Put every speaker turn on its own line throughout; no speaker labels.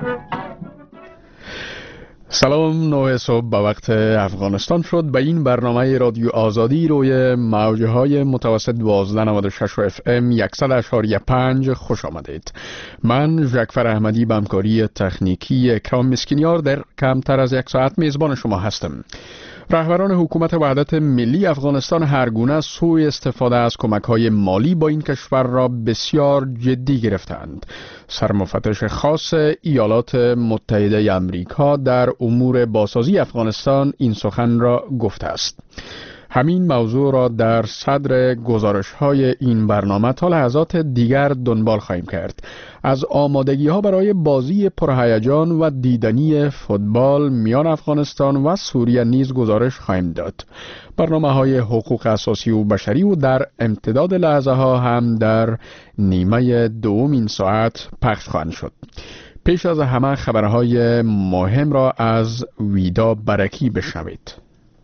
سلام، 9 صبح به وقت افغانستان شد. به این برنامه رادیو آزادی روی موجه های متوسط 1296 و اف ام 100.5 خوش آمدید. من جعفر احمدی به همکاری تکنیکی اکرام مسکینیار در کمتر از یک ساعت میزبان شما هستم. رهبران حکومت وحدت ملی افغانستان هر گونه سوء استفاده از کمک‌های مالی با این کشور را بسیار جدی گرفتند. سرمفتش خاص ایالات متحده آمریکا در امور بازسازی افغانستان این سخن را گفته است. همین موضوع را در صدر گزارش‌های این برنامه تا لحظات دیگر دنبال خواهیم کرد. از آمادگی‌ها برای بازی پرهیجان و دیدنی فوتبال میان افغانستان و سوریه نیز گزارش خواهیم داد. برنامه‌های حقوق اساسی و بشری و در امتداد لحظه‌ها هم در نیمه دوم این ساعت پخش خواهند شد. پیش از همه خبرهای مهم را از ویدا برکی بشنوید.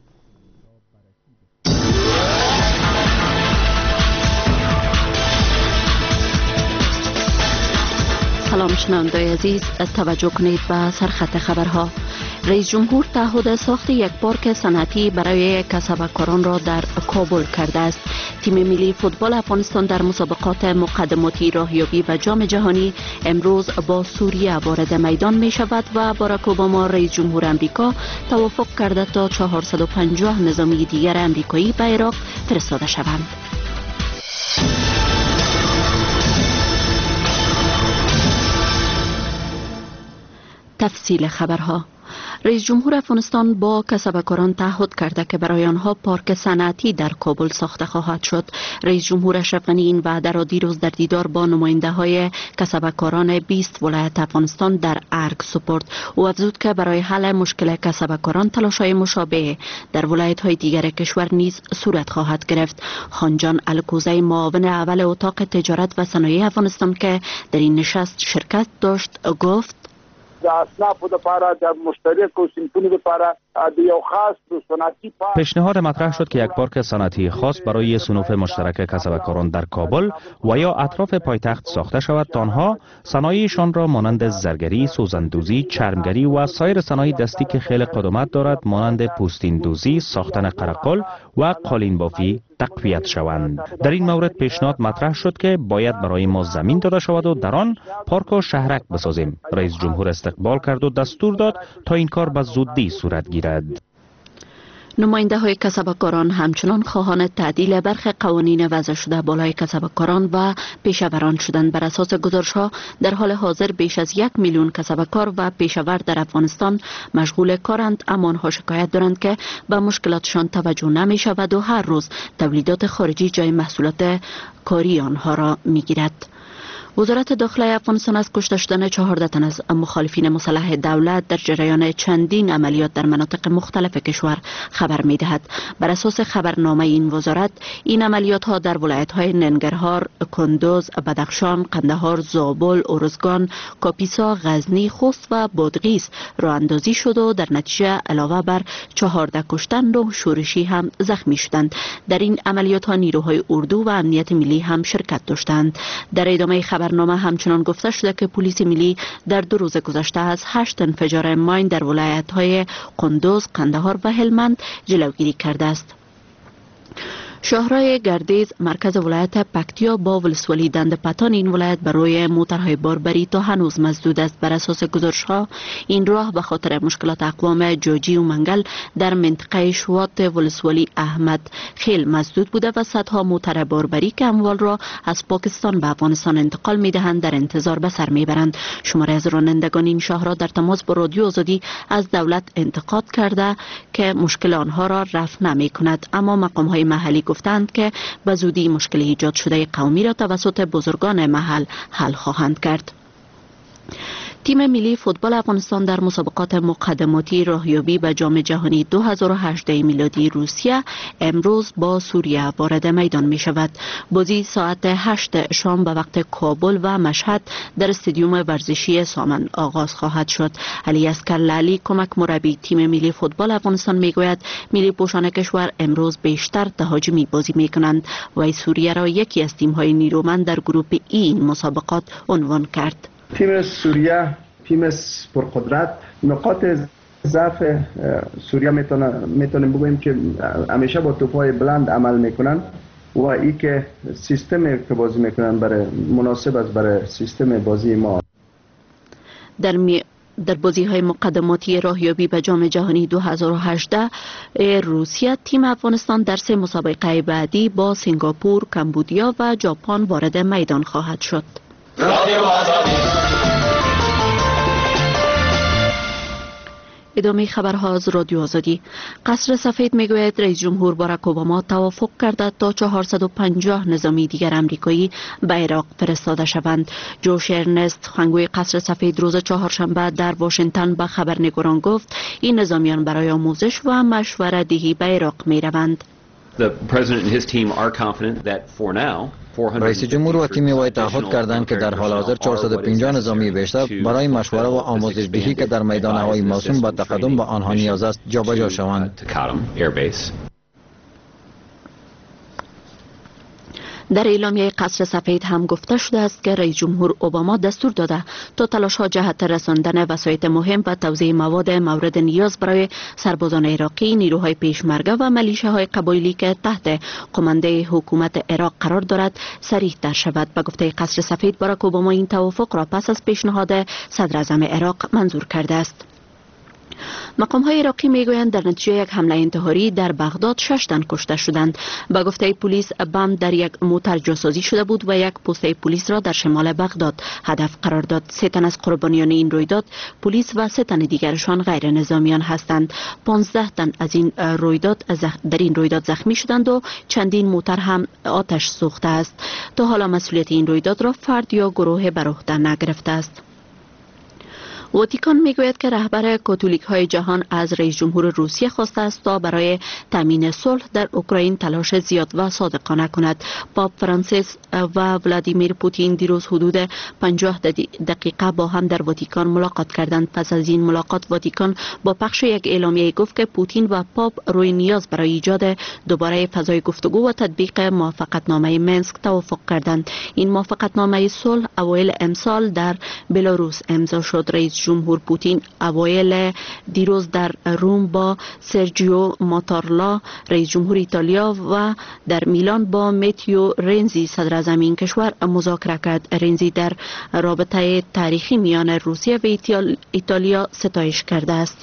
سلام شنوندگان عزیز، توجه کنید به سرخط خبرها. رئیس جمهور تعهد ساخت یک پارک صنعتی برای کسبکاران را در کابل کرده است. تیم ملی فوتبال افغانستان در مسابقات مقدماتی راهیابی و جام جهانی امروز با سوریه وارد میدان می شود و باراک اوباما رئیس جمهور امریکا توافق کرده تا 450 نظامی دیگر امریکایی به عراق فرستاده شوند. تفصیل خبرها. رئیس جمهور افغانستان با کسبکاران تعهد کرده که برای آنها پارک صنعتی در کابل ساخته خواهد شد. رئیس جمهور اشرف غنی این وعده را دیروز در دیدار با نماینده های کسبکاران 20 ولایت افغانستان در ارگ سپرد. او افزود که برای حل مشکل کسبکاران تلاش‌های مشابه در ولایت های دیگر کشور نیز صورت خواهد گرفت. خانجان الکوزی، معاون اول اتاق تجارت و صنایع افغانستان که در این نشست شرکت داشت، گفت
د اصنافو لپاره د مشترکو صنفونو لپاره د یو خاص صنعتی پارک
پیشنهاد مطرح شد که یک پارک صنعتی خاص برای صنوف مشترک کسبکاران در کابل و یا اطراف پایتخت ساخته شود تا آنها صنایعشان را مانند زرگری، سوزندوزی، چرمگری و سایر صنایع دستی که خیلی قدمت دارد مانند پوستین دوزی، ساختن قرقل و قالین بافی تقویت شوند. در این مورد پیشنهاد مطرح شد که باید برای ما زمین داده شود و در آن پارک و شهرک بسازیم. رئیس جمهور استقبال کرد و دستور داد تا این کار به زودی صورت گیرد.
نماینده های کسبکاران همچنان خواهان تعدیل برخی قوانین وضع شده بالای کسبکاران و پیشوران شدند. بر اساس گزارش ها در حال حاضر بیش از 1 میلیون کسبکار و پیشور در افغانستان مشغول کارند، اما آنها شکایت دارند که به مشکلاتشان توجه نمی شود و هر روز تولیدات خارجی جای محصولات کاری آنها را می گیرد. وزارت داخله افغانستان از کشته شدن 14 تن از مخالفین مسلح دولت در جریان چندین عملیات در مناطق مختلف کشور خبر می دهد. بر اساس خبرنامه این وزارت، این عملیات ها در ولایت های ننگرهار، کندوز، بدخشان، قندهار، زابل، ارزگان، کاپیسا، غزنی، خوست و بادغیس راه اندازی شد و در نتیجه علاوه بر 14 کشته 9 شورشی هم زخمی شدند. در این عملیات ها نیروهای اردو و امنیت ملی هم شرکت داشتند. در ادامه خبرنامه همچنان گفته شده که پلیس ملی در 2 روز گذشته از 8 انفجار ماین در ولایت‌های قندوز، قندهار و هلمند جلوگیری کرده است. شهرهای گردیز مرکز ولایت پکتیا با ولسوالی دند پتان این ولایت بر روی موترهای باربری تا هنوز مسدود است. بر اساس گزارش‌ها این راه به خاطر مشکلات اقوام جوجی و منگل در منطقه شوات ولسوالی احمد خیل مسدود بوده و صدها موتر باربری که اموال را از پاکستان به افغانستان انتقال می‌دهند در انتظار به سر می‌برند. شماری از رانندگان این شهرها در تماس با رادیو آزادی از دولت انتقاد کرده که مشکل آنها را رفع نمی‌کند، اما مقام‌های محلی گفتند که به زودی مشکل ایجاد شده قومی را توسط بزرگان محل حل خواهند کرد. تیم ملی فوتبال افغانستان در مسابقات مقدماتی راهیابی به جام جهانی 2018 میلادی روسیه امروز با سوریه وارد میدان می شود. بازی ساعت 8 شام به وقت کابل و مشهد در استادیوم ورزشی سامن آغاز خواهد شد. علی اصغر لالی کمک مربی تیم ملی فوتبال افغانستان می گوید ملی پوشان کشور امروز بیشتر تهاجمی بازی می کنند و سوریه را یکی از تیم های نیرومند در گروه ای این مسابقات عنوان کرد.
تیم سوریه تیم پرقدرت. نقاط ضعف سوریه میتونیم بگوییم که همیشه با توپ‌های بلند عمل میکنن و ای که سیستم که بازی میکنن برای مناسب است برای سیستم بازی ما.
در بازی‌های مقدماتی راهیابی به جام جهانی 2018 روسیه، تیم افغانستان در 3 مسابقه بعدی با سنگاپور، کمبودیا و ژاپن وارد میدان خواهد شد. ادامه خبرها از رادیو آزادی. قصر سفید میگوید رئیس جمهور باراک اوباما توافق کرده تا 450 نظامی دیگر امریکایی به عراق فرستاده شوند. جوش ارنست، سخنگوی قصر سفید، روز چهارشنبه در واشنگتن به خبرنگاران گفت این نظامیان برای آموزش و مشوره دهی به عراق می روند.
رئیس جمهور و تیم وی تعهد کردند که در حال حاضر 450 نظامی بیشتر برای مشوره و آموزش دهی که در میدان هوایی موسوم به تقدم به آنها نیاز است جابجا شوند.
در اعلامیه قصر سفید هم گفته شده است که رئیس جمهور اوباما دستور داده تا تلاش‌ها جهت رساندن وسایط مهم و توزیع مواد مورد نیاز برای سربازان عراقی، نیروهای پیشمرگه و ملیشه‌های قبایلی که تحت قمانده حکومت عراق قرار دارد سریع تر شود. به گفته قصر سفید، باراک اوباما این توافق را پس از پیشنهاد صدر اعظم عراق منظور کرده است. مقام‌های عراقی میگویند در نتیجه یک حمله انتحاری در بغداد 6 تن کشته شدند. به گفته پلیس، بم در یک موتر جاسازی شده بود و یک پست پلیس را در شمال بغداد هدف قرار داد. 3 تن از قربانیان این رویداد پلیس و 3 تن دیگرشان غیر نظامیان هستند. 15 تن از این رویداد در این رویداد زخمی شدند و چندین موتر هم آتش سوخته است. تا حالا مسئولیت این رویداد را فرد یا گروه بر عهده نگرفته است. واتیکان میگوید که رهبر کاتولیک های جهان از رئیس جمهور روسیه خواسته است تا برای تامین صلح در اوکراین تلاش زیاد و صادقانه کند. پاپ فرانسیس و ولادیمیر پوتین دیروز حدود 50 دقیقه با هم در واتیکان ملاقات کردند. پس از این ملاقات واتیکان با پخش یک اعلامیه گفت که پوتین و پاپ روی نیاز برای ایجاد دوباره فضای گفتگو و تطبیق موافقتنامه منسک توافق کردند. این موافقتنامه صلح اوایل امسال در بلاروس امضا شد. رئیس جمهور پوتین اوایل دیروز در روم با سرجیو ماتارلا رئیس جمهور ایتالیا و در میلان با متیو رنزی صدر اعظم این کشور مذاکره کرد. رنزی در رابطه تاریخی میان روسیه و ایتالیا ستایش کرده است.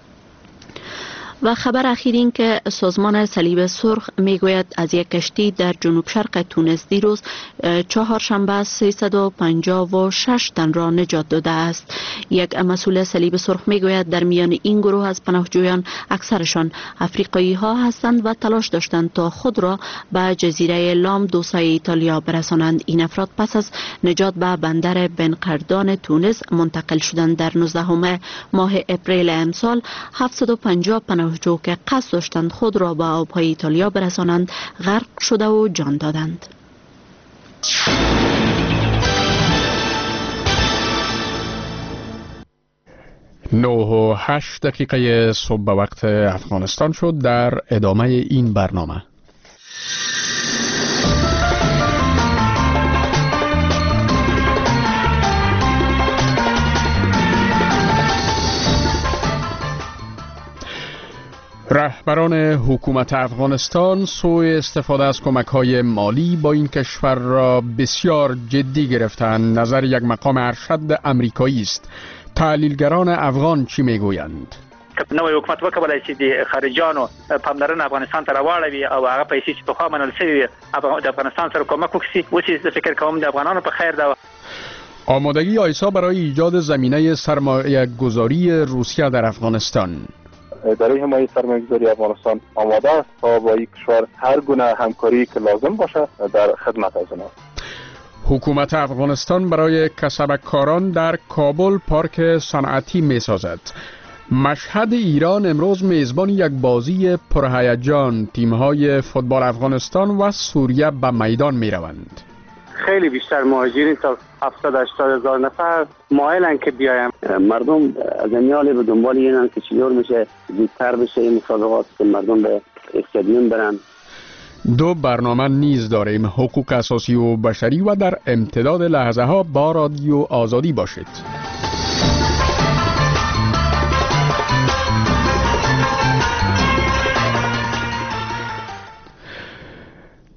و خبر اخیر این که سازمان صلیب سرخ میگوید از یک کشتی در جنوب شرق تونس دیروز چهارشنبه 356 تن را نجات داده است. یک مسئول صلیب سرخ میگوید در میان این گروه از پناهجویان اکثرشان افریقایی ها هستند و تلاش داشتند تا خود را به جزیره لامدوسای ایتالیا برسانند. این افراد پس از نجات به بندر بنقردان تونس منتقل شدند. در 19 ماه اپریل امسال 750 پناهجو که قصد داشتند خود را به آبهای ایتالیا برسانند غرق شده و جان دادند.
9:08 صبح به وقت افغانستان شد. در ادامه این برنامه رهبران حکومت افغانستان سوء استفاده از کمک‌های مالی با این کشور را بسیار جدی گرفتند. نظر یک مقام ارشد امریکایی است. تحلیلگران افغان چی میگویند؟
نوې حکومت وکولای شي د خارجانو پاملرنه افغانستان ته راوړوي او هغه پیسې چې پخوا منل شوي د افغانستان سره کومک وکړي. اوس زه فکر کوم د افغانانو په خیر ده.
آمادگی آیسا برای ایجاد زمینه سرمایه گذاری روسیه در افغانستان.
اداره حمایت سرمایه‌گذاری افغانستان آماده است تا با این کشور هر گونه همکاری که لازم باشه در خدمت از آنها.
حکومت افغانستان برای کسبکاران در کابل پارک صنعتی می‌سازد. مشهد ایران امروز میزبان یک بازی پرهیجان. تیم‌های فوتبال افغانستان و سوریه به میدان می‌روند.
خیلی بیشتر مهاجرین تا 70-80 هزار نفر مایلن که بیایم.
مردم از امیال به دنبال اینن که چطور میشه زودتر بشه این مسابقات که مردم به استادیوم برن.
دو برنامه نیز داریم، حقوق اساسی و بشری و در امتداد لحظه ها با رادیو آزادی باشید.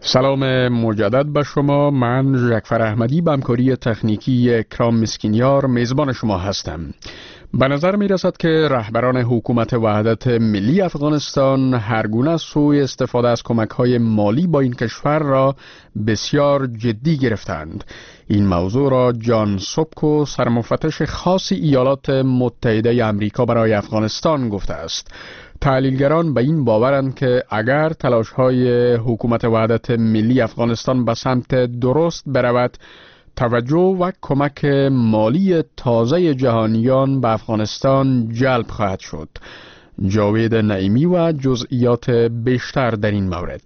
سلام مجدد به شما. من جعفر احمدی به همکاری تکنیکی اکرام مسکینیار میزبان شما هستم. به نظر می رسد که رهبران حکومت وحدت ملی افغانستان هرگونه سوء استفاده از کمک‌های مالی با این کشور را بسیار جدی گرفتند. این موضوع را جان سوبکو، سرمفتش خاص ایالات متحده آمریکا برای افغانستان گفته است. تحلیلگران به این باورند که اگر تلاش‌های حکومت وحدت ملی افغانستان به سمت درست برود، توجه و کمک مالی تازه جهانیان به افغانستان جلب خواهد شد. جاوید نعیمی و جزئیات بیشتر در این مورد.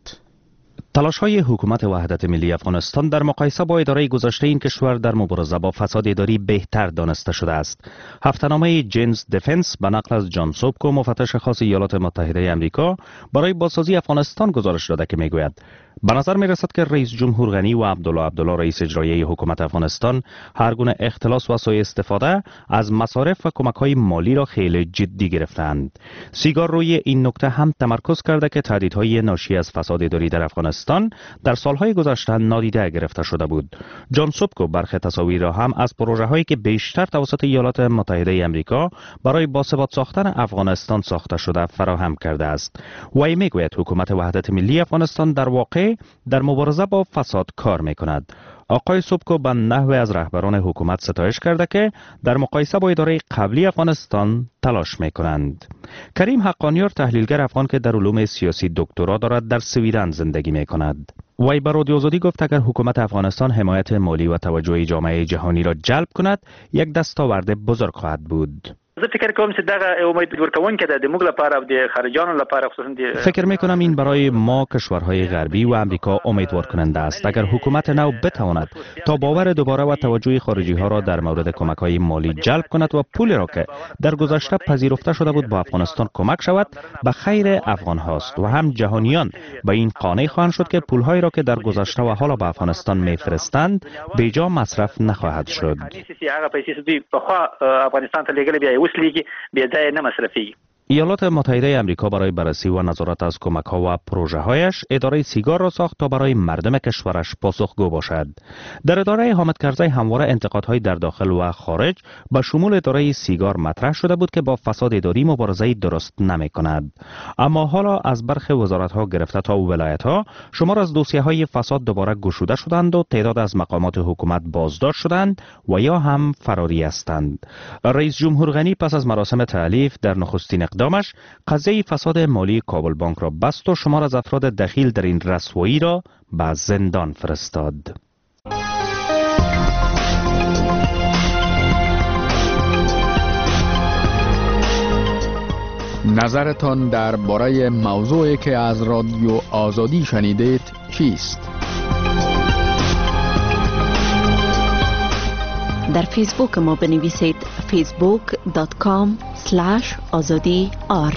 تلاش‌های حکومت وحدت ملی افغانستان در مقایسه با اداره گذشته این کشور در مبارزه با فساد اداری بهتر دانسته شده است. هفته‌نامه جینز دفنس به نقل از جان سوبکو، مفتش خاص ایالات متحده آمریکا برای بازسازی افغانستان گزارش داده که میگوید به نظر می رسد که رئیس جمهور غنی و عبدالله رئیس اجرایی حکومت افغانستان هر گونه اختلاس و سوء استفاده از مصارف و کمک‌های مالی را خیلی جدی گرفتند. سیگار روی این نکته هم تمرکز کرده که تهدیدهای ناشی از فساد اداری در افغانستان در سالهای گذشته نادیده گرفته شده بود. جان سوبکو برخی تصاویر را هم از پروژه‌هایی که بیشتر توسط ایالات متحده آمریکا برای باثبات ساختن افغانستان ساخته شده فراهم کرده است. وی میگوید حکومت وحدت ملی افغانستان در واقع در مبارزه با فساد کار می کند. آقای سوبکو به نحوی از رهبران حکومت ستایش کرده که در مقایسه با اداره قبلی افغانستان تلاش می کنند. کریم حقانیار، تحلیلگر افغان که در علوم سیاسی دکترا دارد، در سویدن زندگی می کند. وی به رادیو آزادی گفت اگر حکومت افغانستان حمایت مالی و توجه جامعه جهانی را جلب کند، یک دستاورد بزرگ خواهد بود.
زه فکر کوم چې دغه امید ورکوونکې ده د موږ لپاره او د خارجانو لپاره، خصوصا
فکر میکنم این برای ما کشورهای غربی و امریکا امیدوار کننده است. اگر حکومت نو بتواند تا باور دوباره و توجه خارجی ها را در مورد کمک های مالی جلب کند و پولی را که در گذشته پذیرفته شده بود با افغانستان کمک شود، به خیر افغان هاست و هم جهانیان به این قانع خواهند شد که پول هایی را که در گذشته و حالا به افغانستان میفرستند بیجا مصرف نخواهد شد. ایالات متحده آمریکا برای بررسی و نظارت از کمک‌ها و پروژه‌هایش اداره سیگار را ساخت تا برای مردم کشورش پاسخگو باشد. در اداره حامد کرزی همواره انتقادهای در داخل و خارج به شمول اداره سیگار مطرح شده بود که با فساد اداری مبارزه درست نمی‌کند. اما حالا از برخی وزارت‌ها گرفته تا ولایت‌ها شمار از دوسیه‌های فساد دوباره گشوده شدند و تعداد از مقامات حکومت بازداشت شدند و یا هم فراری هستند. رئیس جمهور غنی پس از مراسم تألیف در نخستین اقدامش قضیه فساد مالی کابل بانک را بست و شمار از افراد دخیل در این رسوایی را به زندان فرستاد.
نظرتان درباره موضوعی که از رادیو آزادی شنیدید چیست؟
در فیسبوک ما بنویسید facebook.com/azadi.r.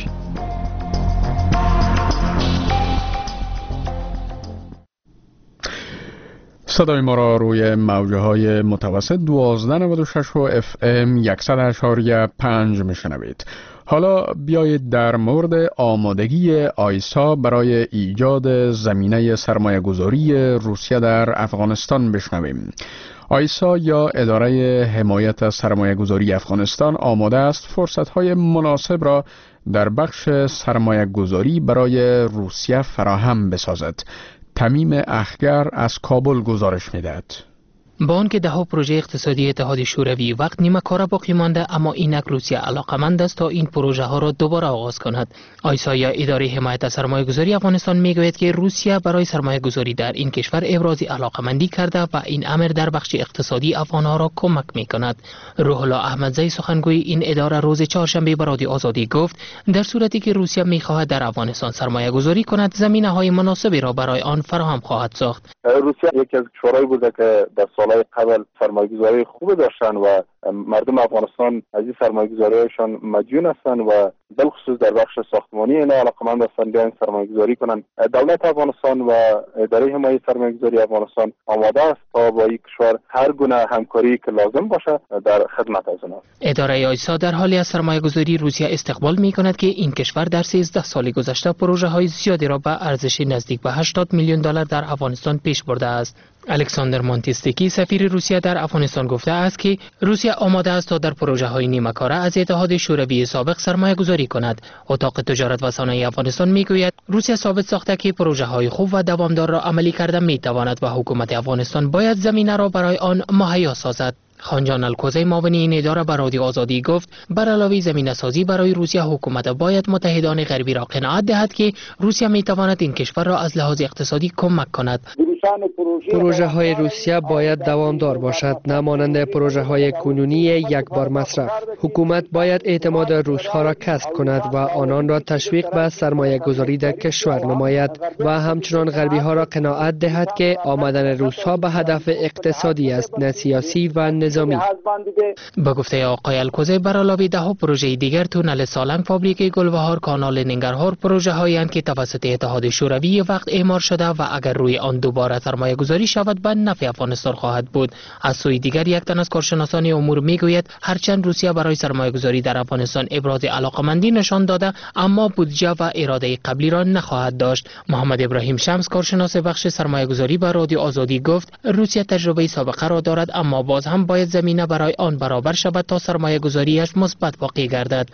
صدای ما را روی موجه های متوسط 1296 و FM 100.5 میشنوید. حالا بیایید در مورد آمادگی آیسا برای ایجاد زمینه سرمایه گذاری روسیه در افغانستان بشنویم. آیسا یا اداره حمایت از سرمایه گذاری افغانستان آماده است فرصت‌های مناسب را در بخش سرمایه گذاری برای روسیه فراهم بسازد. تمیم اخگر از کابل گزارش می‌دهد.
با آنکه ده‌ها پروژه اقتصادی اتحاد شوروی وقت نیمه کاره باقی مانده، اما اینک روسیه علاقمند است تا این پروژه ها را دوباره آغاز کند. آیسا یا اداره حمایت از سرمایه گذاری افغانستان میگوید که روسیه برای سرمایه گذاری در این کشور ابراز علاقمندی کرده و این امر در بخش اقتصادی افغان ها را کمک می کند. روح الله احمدزی، سخنگوی این اداره، روز چهارشنبه به رادیو آزادی گفت در صورتی که روسیه می‌خواهد در افغانستان سرمایه گذاری کند، زمینه‌های مناسبی را برای آن فراهم خواهد ساخت.
روسیه یکی از کشورهایی بوده که در سالهای قبل سرمایه‌گذاری خوب داشتن و مردم افغانستان از این سرمایه‌گذاری‌هایشان مدیون هستند و بالخصوص در بخش ساختمانی اینا علاقمند هستند بیان سرمایه‌گذاری کنند. دولت افغانستان و اداره حمایت سرمایه‌گذاری افغانستان آماده است تا با این کشور هر گونه همکاری که لازم باشه در خدمت از آنها.
اداره آیسا در حالی از سرمایه‌گذاری روسیه استقبال می‌کند که این کشور در 13 سال گذشته پروژه‌های زیادی را به ارزش نزدیک به 80 میلیون دلار در افغانستان پیش برده است. الکساندر مونتیستیکی سفیر روسیه در افغانستان گفته است که روسیه آماده است تا در پروژه‌های نیمه‌کاره از اتحاد شوروی سابق سرمایه‌گذاری کند. اتاق تجارت و صنایع افغانستان میگوید روسیه ثابت ساخته که پروژه‌های خوب و دوامدار را عملی کرده می‌تواند و حکومت افغانستان باید زمینه را برای آن مهیا سازد. خانجان الکوزی معاون این اداره به رادیو آزادی گفت بر علاوه زمینه سازی برای روسیه حکومت باید متحدان غربی را قناعت دهد که روسیه می‌تواند این کشور را از لحاظ اقتصادی کمک کند.
پروژه های روسیه باید دوامدار باشد، نه مانند پروژه های کنونی یک بار مصرف. حکومت باید اعتماد روس‌ها را کسب کند و آنان را تشویق به سرمایه گذاری در کشور نماید و همچنان غربی ها را قناعت دهد که آمدن روس‌ها به هدف اقتصادی است، نه سیاسی و نظامی.
با گفته آقای الکوزی بر علاوه 10 پروژه دیگر تونل سالنگ، فابریکه گلبهار، کانال ننگرهار پروژه هایی که توسط اتحاد شوروی وقت اعمار شده و اگر روی آن دوباره سرمایه گذاری شود به نفع افغانستان خواهد بود. از سوی دیگر یک تن از کارشناسان امور میگوید هرچند روسیه برای سرمایه گذاری در افغانستان ابراز علاقمندی نشان داده اما بودجه و اراده قبلی را نخواهد داشت. محمد ابراهیم شمس کارشناس بخش سرمایه گذاری به رادیو آزادی گفت روسیه تجربه سابقه را دارد اما باز هم باید زمینه برای آن برابر شود تا سرمایه گذاریش مثبت واقع گردد.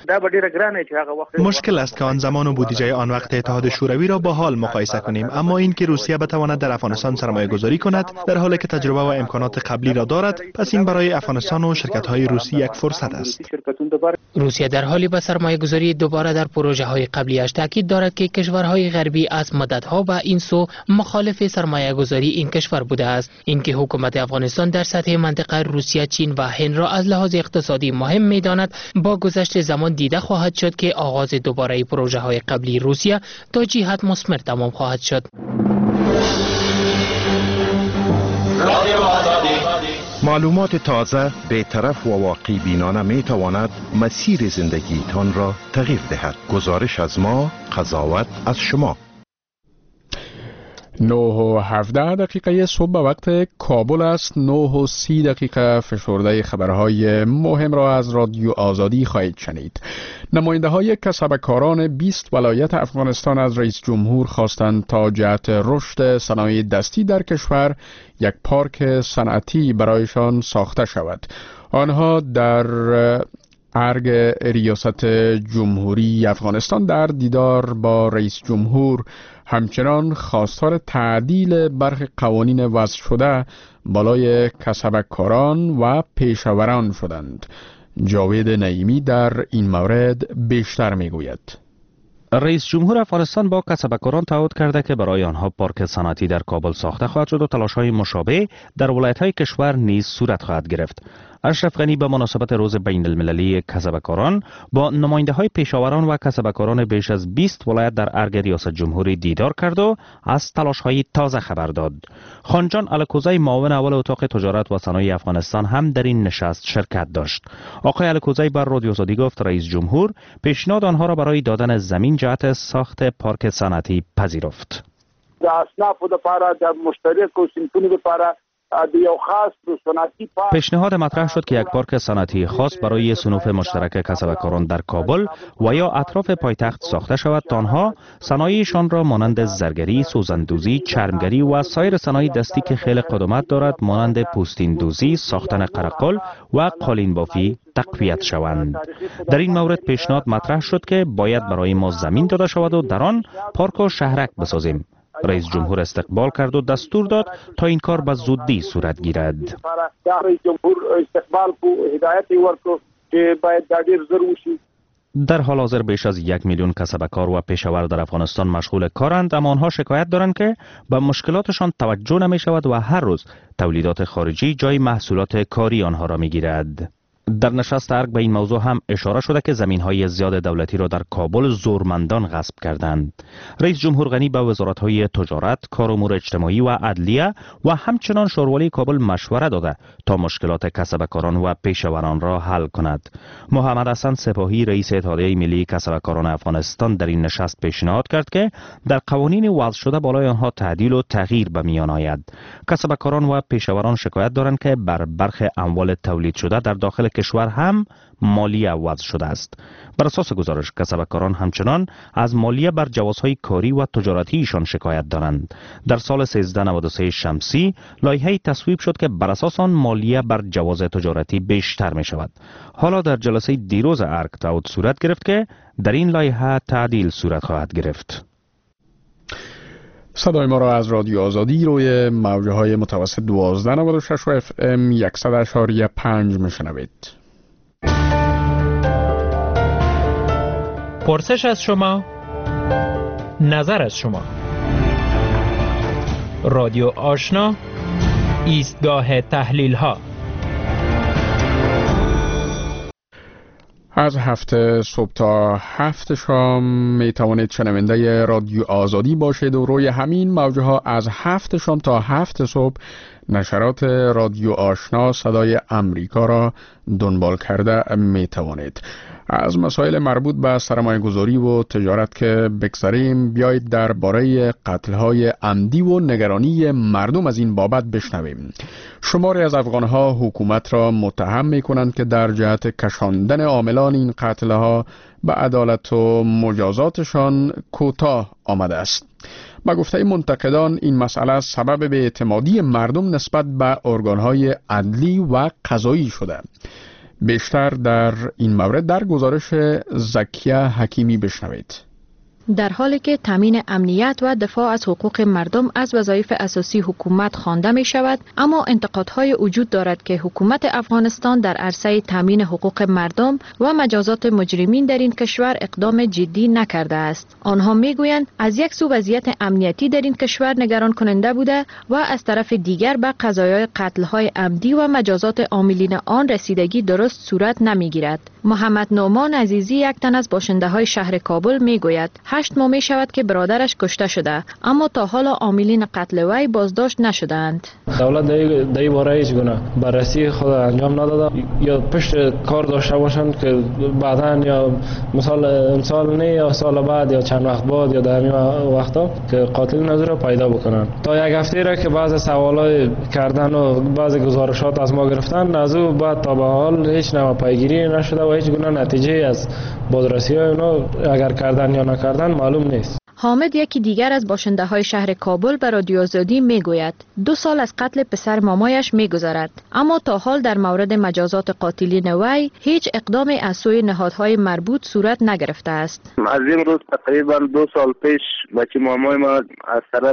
مشکل است که آن زمان و بودجه آن وقت اتحاد شوروی را با حال مقایسه کنیم، اما این که روسیه بتواند در افغانستان سرمایه گذاری کند در حالی که تجربه و امکانات قبلی را دارد، پس این برای افغانستان و شرکت‌های روسی یک فرصت است.
روسیه در حالی به سرمایه گذاری دوباره در پروژه های قبلیش تاکید دارد که کشورهای غربی از مدتها به این سو مخالف سرمایه گذاری این کشور بوده است. اینکه حکومت افغانستان در سطح منطقه روسیه، چین و هند را از لحاظ اقتصادی مهم می‌داند، با گذشت زمان دیده خواهد شد که آغاز دوباره پروژه های قبلی روسیه تا جهت مثمر تمام خواهد شد.
معلومات تازه، بی‌طرف و واقعی بینانه می تواند مسیر زندگیتان را تغییر دهد. گزارش از ما، قضاوت از شما.
9:17 صبح به وقت کابل است. 9:30 فشرده خبرهای مهم را از رادیو آزادی خواهید شنید. نماینده های کسبکاران 20 ولایت افغانستان از رئیس جمهور خواستند تا جهت رشد صنایع دستی در کشور یک پارک صنعتی برایشان ساخته شود. آنها در ارگ ریاست جمهوری افغانستان در دیدار با رئیس جمهور همچنان خواستار تعدیل برخی قوانین وضع شده بالای کسبکاران و پیشوران شدند. جاوید نعیمی در این مورد بیشتر میگوید.
رئیس جمهور افغانستان با کسبکاران تعهد کرده که برای آنها پارک صنعتی در کابل ساخته خواهد شد و تلاش‌های مشابه در ولایت‌های کشور نیز صورت خواهد گرفت. اشرف غنی به مناسبت روز بین المللی کسبکاران با نماینده‌های پیشاوران و کسبکاران بیش از 20 ولایت در ارگ ریاست جمهوری دیدار کرد و از تلاش‌های تازه خبر داد. خانجان الکوزی معاون اول اتاق تجارت و صنایع افغانستان هم در این نشست شرکت داشت. آقای الکوزی بر رادیو آزادی گفت رئیس جمهور پیشنهاد آنها را برای دادن زمین جهت ساخت پارک صنعتی پذیرفت.
در اصناف لپاره د مشترک و صنفونو لپاره
پیشنهاد مطرح شد که یک پارک صنعتی خاص برای صنوف مشترک کسبکاران در کابل و یا اطراف پایتخت ساخته شود تا آنها صنایعشان را مانند زرگری، سوزندوزی، چرمگری و سایر صنایع دستی که خیلی قدمت دارد مانند پوستین دوزی، ساختن قرقل و قالین بافی تقویت شوند. در این مورد پیشنهاد مطرح شد که باید برای ما زمین داده شود و در آن پارک و شهرک بسازیم. رئیس جمهور استقبال کرد و دستور داد تا این کار به زودی صورت گیرد.
رئیس جمهور استقبال کو هدایت ورکړ چې باید دا ډیر زر وشي.
در حال حاضر بیش از 1 میلیون کسبکار و پیشاور در افغانستان مشغول کارند، اما آنها شکایت دارند که به مشکلاتشان توجه نمی شود و هر روز تولیدات خارجی جای محصولات کاری آنها را می گیرد. در نشست ارگ به این موضوع هم اشاره شده که زمین‌های زیاد دولتی را در کابل زورمندان غصب کردند. رئیس جمهور غنی به وزارت‌های تجارت، کار امور اجتماعی و عدلیه و همچنان شوروالی کابل مشوره داده تا مشکلات کسبکاران و پیشوران را حل کند. محمد حسن سپاهی رئیس اتحادیه ملی کسبکاران افغانستان در این نشست پیشنهاد کرد که در قوانین وضع شده بالای آنها تعدیل و تغییر به میان آید. کسبکاران و پیشوران شکایت دارند که بر برخی اموال تولید شده در داخل کشور هم مالیه وضع شده است. بر اساس گزارش کسبکاران همچنان از مالیه بر جوازهای کاری و تجارتی ایشان شکایت دارند. در سال 1393 شمسی لایحه‌ای تصویب شد که بر اساس آن مالیه بر جواز تجارتی بیشتر می شود. حالا در جلسه دیروز ارگ تعهد صورت گرفت که در این لایحه تعدیل صورت خواهد گرفت.
صدای ما را از رادیو آزادی روی موج‌های متوسط 1296 FM 100.5 میشنوید.
پرسش از شما، نظر از شما. رادیو آشنا، ایستگاه تحلیل ها.
از 7 صبح تا 7 شام می توانید شنونده رادیو آزادی باشید و روی همین موج‌ها از 7 شام تا 7 صبح نشرات رادیو آشنا صدای امریکا را دنبال کرده می توانید. از مسائل مربوط به سرمایه گذاری و تجارت که بگذریم، بیایید درباره قتل‌های عمدی و نگرانی مردم از این بابت بشنویم. شماری از افغان‌ها حکومت را متهم می‌کنند که در جهت کشاندن عاملان این قتل‌ها به عدالت و مجازاتشان کوتاه آمده است. با گفته منتقدان این مسئله سبب بی‌اعتمادی مردم نسبت به ارگان‌های عدلی و قضایی شده. بیشتر در این مورد در گزارش زکیه حکیمی بشنوید.
در حالی که تامین امنیت و دفاع از حقوق مردم از وظایف اساسی حکومت خوانده می شود، اما انتقادهای وجود دارد که حکومت افغانستان در عرصه تامین حقوق مردم و مجازات مجرمین در این کشور اقدام جدی نکرده است. آنها می گویند از یک سو وضعیت امنیتی در این کشور نگران کننده بوده و از طرف دیگر به قضایای قتل‌های عمدی و مجازات عاملین آن رسیدگی درست صورت نمی گیرد. محمد نعمان عزیزی، یک تن از باشنده‌های شهر کابل، می گوید 8 ماه می شود که برادرش کشته شده، اما تا حالا عاملین قتل وی بازداشت نشدند.
دولت در این باره هیچ گونه بررسی خود انجام نداده یا پشت کار داشته باشند که بعداً یا مثال نه یا سال بعد یا چند وقت بعد یا در همین وقتا که قاتل نظر پیدا بکنن. تا یک هفته را که بعض سوالای کردن و بعض گزارشات از ما گرفتن، از او بعد تا به حال هیچ نوع پیگیری نشده و هیچ گونه نتیجه از بازرسی های اونا اگر کردن یا نکردن معلوم نیست.
حامد، یکی دیگر از باشنده‌های شهر کابل، به رادیو آزادی میگوید 2 سال از قتل پسر مامایش میگذرد، اما تا حال در مورد مجازات قاتلین وی هیچ اقدامی از سوی نهادهای مربوط صورت نگرفته است.
از این روز تقریبا 2 سال پیش بچه مامای ما از طرف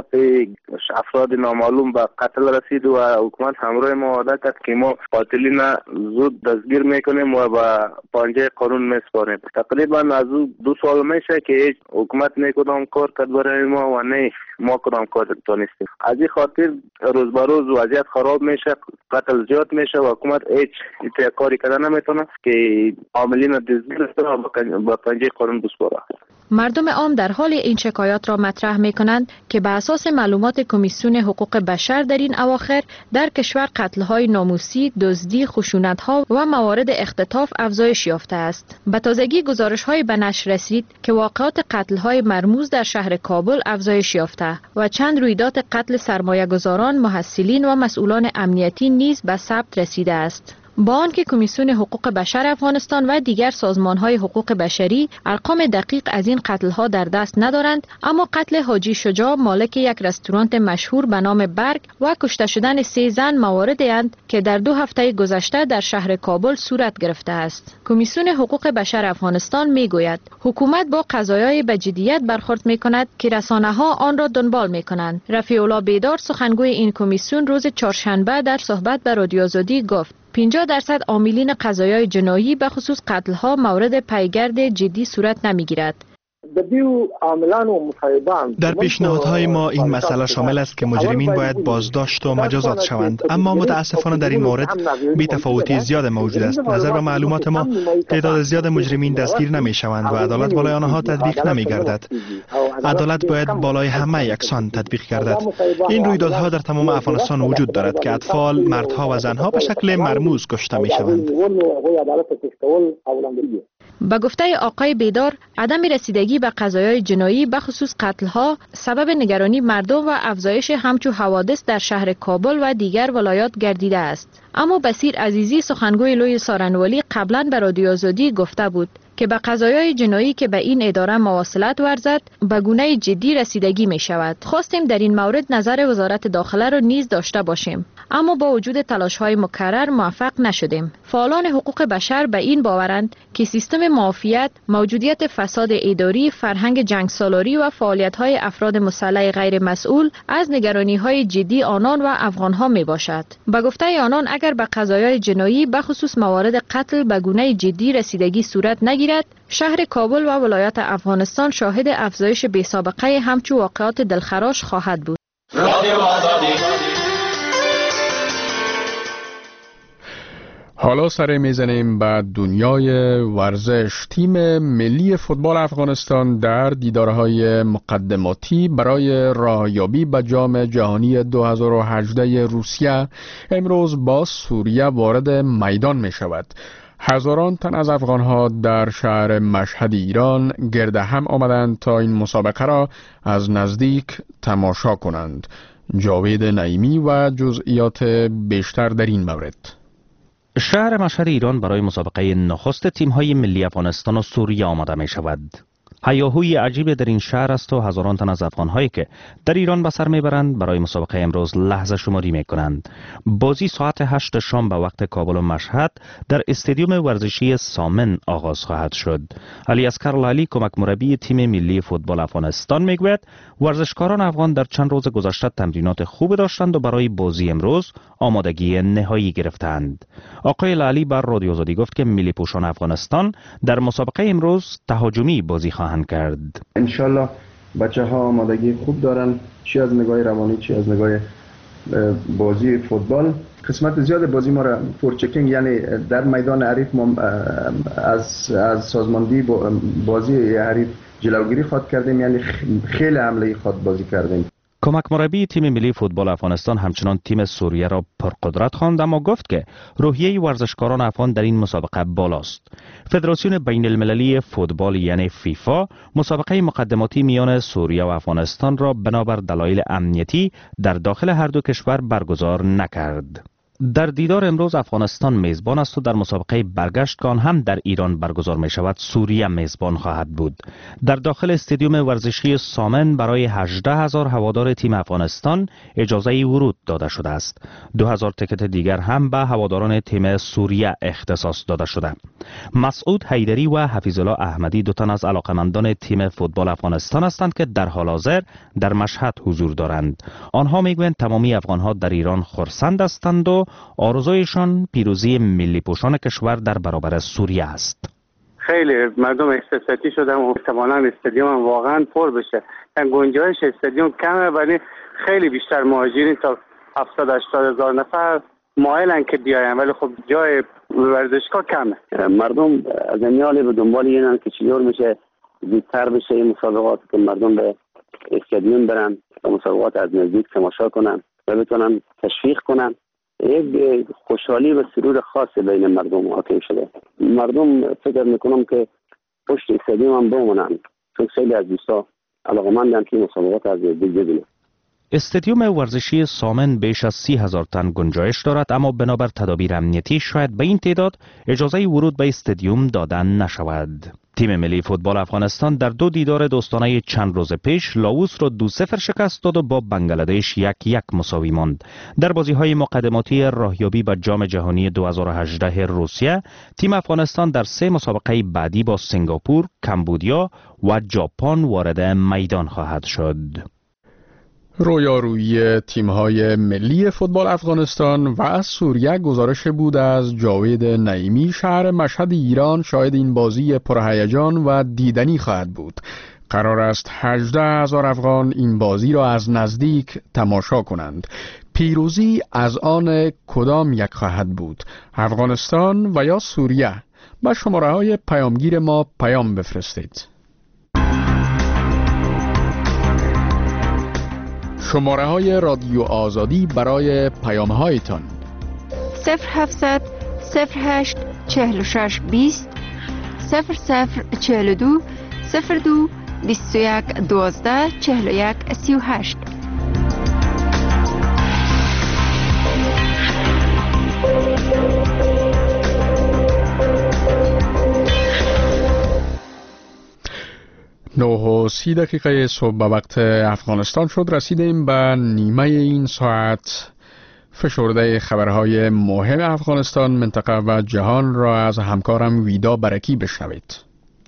افراد نامعلوم به قتل رسید و حکومت همراه ما وعده کرد که ما قاتلین زود دستگیر میکنیم و به پنجه قانون میسپاریم. تقریبا از 2 سال میشه که هیچ حکومت نیکدام کار کرد برای ما و نه ما کدام کار دانستیم. از این خاطر روز به روز وضعیت خراب میشه، قتل زیاد میشه و حکومت هیچ کاری کردن نمیتونه که عاملین دستگیر کنه و به پنجه قانون بسپاره.
مردم عام در حال این شکایات را مطرح می کنند که به اساس معلومات کمیسیون حقوق بشر در این اواخر در کشور قتل‌های ناموسی، دزدی، خشونت‌ها و موارد اختطاف افزایش یافته است. به تازگی گزارش‌های به نشر رسید که واقعات قتل‌های مرموز در شهر کابل افزایش یافته و چند رویداد قتل سرمایه‌گذاران، محصلین و مسئولان امنیتی نیز به ثبت رسیده است. با آنکه کمیسیون حقوق بشر افغانستان و دیگر سازمان‌های حقوق بشری ارقام دقیق از این قتل‌ها در دست ندارند، اما قتل حاجی شجاع، مالک یک رستوران مشهور به نام برگ، و کشته شدن 3 زن مواردی اند که در 2 هفته گذشته در شهر کابل صورت گرفته است. کمیسیون حقوق بشر افغانستان میگوید حکومت با قضایای به جدیت برخورد می‌کند که رسانه‌ها آن را دنبال می‌کنند. رفیع الله بیدار، سخنگوی این کمیسیون، روز چهارشنبه در صحبت با رادیو آزادی گفت 50% عاملین قضایای جنایی به خصوص قتل‌ها مورد پیگرد جدی صورت نمی‌گیرد.
در پیشنهادهای ما این مسئله شامل است که مجرمین باید بازداشت و مجازات شوند، اما متاسفانه در این مورد بی‌تفاوتی زیاد موجود است. نظر به معلومات ما تعداد زیاد مجرمین دستگیر نمی‌شوند و عدالت بالای آنها تطبیق نمی‌گردد. عدالت باید بالای همه یکسان تطبیق گردد. این رویدادها در تمام افغانستان وجود دارد که اطفال، مردها و زنها به شکل مرموز کشته می‌شوند.
به گفته آقای بیدار، عدم رسیدگی به قضایای جنایی به خصوص قتل‌ها سبب نگرانی مردم و افزایش همچو حوادث در شهر کابل و دیگر ولایات گردیده است. اما بصیر عزیزی سخنگوی لوی سارنوالی قبلا به رادیو آزادی گفته بود که به قضایای جنایی که به این اداره مواصلت ورزد به گونه جدی رسیدگی می شود. خواستیم در این مورد نظر وزارت داخله را نیز داشته باشیم، اما با وجود تلاش‌های مکرر موفق نشدیم. فعالان حقوق بشر به این باورند که سیستم معافیت، موجودیت فساد اداری، فرهنگ جنگسالاری و فعالیت‌های افراد مسلح غیر مسئول از نگرانی‌های جدی آنان و افغان‌ها می باشد. به گفته آنان اگر به قضایای جنایی به خصوص موارد قتل به گونه جدی رسیدگی صورت نگیرد، شهر کابل و ولایت افغانستان شاهد افزایش بی‌سابقه همچو واقعات دلخراش خواهد بود.
حالا سر میزنیم به دنیای ورزش. تیم ملی فوتبال افغانستان در دیدارهای مقدماتی برای راهیابی به جام جهانی 2018 روسیه امروز با سوریه وارد میدان می شود. هزاران تن از افغانها در شهر مشهد ایران گرد هم آمدند تا این مسابقه را از نزدیک تماشا کنند. جاوید نعیمی و جزئیات بیشتر در این مورد.
شهر مشهد ایران برای مسابقه نخست تیم‌های ملی افغانستان و سوریه آماده می شود. هیاهوی عجیب در این شهر است و هزاران تن از افغان‌هایی که در ایران به سر میبرند برای مسابقه امروز لحظه شماری میکنند. بازی ساعت 8 شام به وقت کابل و مشهد در استادیوم ورزشی سامن آغاز خواهد شد. علی اصغر لالی کمک مربی تیم ملی فوتبال افغانستان میگوید ورزشکاران افغان در چند روز گذشته تمرینات خوب داشتند و برای بازی امروز آمادگی نهایی گرفتند. آقای لالی بر رادیو آزادی گفت که ملی پوشان افغانستان در مسابقه امروز تهاجمی بازی خواهند کرد.
انشالله بچه ها آمادگی خوب دارن، چی از نگاه روانی چی از نگاه بازی فوتبال. قسمت زیاد بازی ما را فورچکینگ یعنی در میدان حریف ما از سازماندهی بازی حریف جلوگیری خواد کردیم، یعنی خیلی حمله خواد بازی کردیم.
کمک مربی تیم ملی فوتبال افغانستان همچنان تیم سوریه را پرقدرت خواند، اما گفت که روحیه ورزشکاران افغان در این مسابقه بالاست. فدراسیون بین المللی فوتبال یعنی فیفا مسابقه مقدماتی میان سوریه و افغانستان را بنابر دلایل امنیتی در داخل هر دو کشور برگزار نکرد. در دیدار امروز افغانستان میزبان است و در مسابقه برگشت که آن هم در ایران برگزار می شود سوریه میزبان خواهد بود. در داخل استادیوم ورزشی سامن برای 18,000 هوادار تیم افغانستان اجازه ورود داده شده است. 2,000 تکت دیگر هم به هواداران تیم سوریه اختصاص داده شده. مسعود حیدری و حفیظ الله احمدی دو تن از علاقمندان تیم فوتبال افغانستان هستند که در حال حاضر در مشهد حضور دارند. آنها میگویند تمامی افغانها در ایران خرسند هستند و آرزویشان پیروزی ملی پوشان کشور در برابر سوریه است.
خیلی مردم احساساتی شدن و احتمالاً استادیوم هم واقعا پر بشه. گنجایش استادیوم کمه ولی خیلی بیشتر مهاجرین تا 70-80 هزار نفر مایلن که بیاین، ولی خب جای ورزشگاه کمه.
مردم از امیال به دنبال اینن که چطور میشه زودتر بشه این مسابقات که مردم به استادیوم برن و مسابقات از نزدیک تماشا کنن و بتونن تشویق کنن. یک خوشحالی و سرور خاص بین مردم حاکم شده. مردم فکر میکنم که پشت استادیوم هم بمونن، چون خیلی از دوستا علاقه‌مندن که مسابقات از نزدیک ببینن.
استادیوم ورزشی سامن بیش از 30,000 تن گنجایش دارد، اما بنابر تدابیر امنیتی شاید به این تعداد اجازه ورود به استادیوم داده نشود. تیم ملی فوتبال افغانستان در دو دیدار دوستانه چند روز پیش لاوس را 2-0 شکست داد و با بنگلادش 1-1 مساوی ماند. در بازی‌های مقدماتی راهیابی به جام جهانی 2018 روسیه، تیم افغانستان در 3 مسابقه بعدی با سنگاپور، کمبودیا و ژاپن وارد میدان خواهد شد.
رویارویی تیم‌های ملی فوتبال افغانستان و سوریه گزارش بود از جاوید نعیمی. شهر مشهد ایران شاید این بازی پرهیجان و دیدنی خواهد بود. قرار است 18,000 افغان این بازی را از نزدیک تماشا کنند. پیروزی از آن کدام یک خواهد بود؟ افغانستان و یا سوریه؟ با شماره های پیامگیر ما پیام بفرستید. شماره های رادیو آزادی برای پیام هایتان
0700 08 46 20 0042 02 21 12 41 38.
نه و 30 دقیقه صبح به وقت افغانستان شد. رسیدیم به نیمه این ساعت. فشرده خبرهای مهم افغانستان، منطقه و جهان را از همکارم ویدا برکی بشنوید.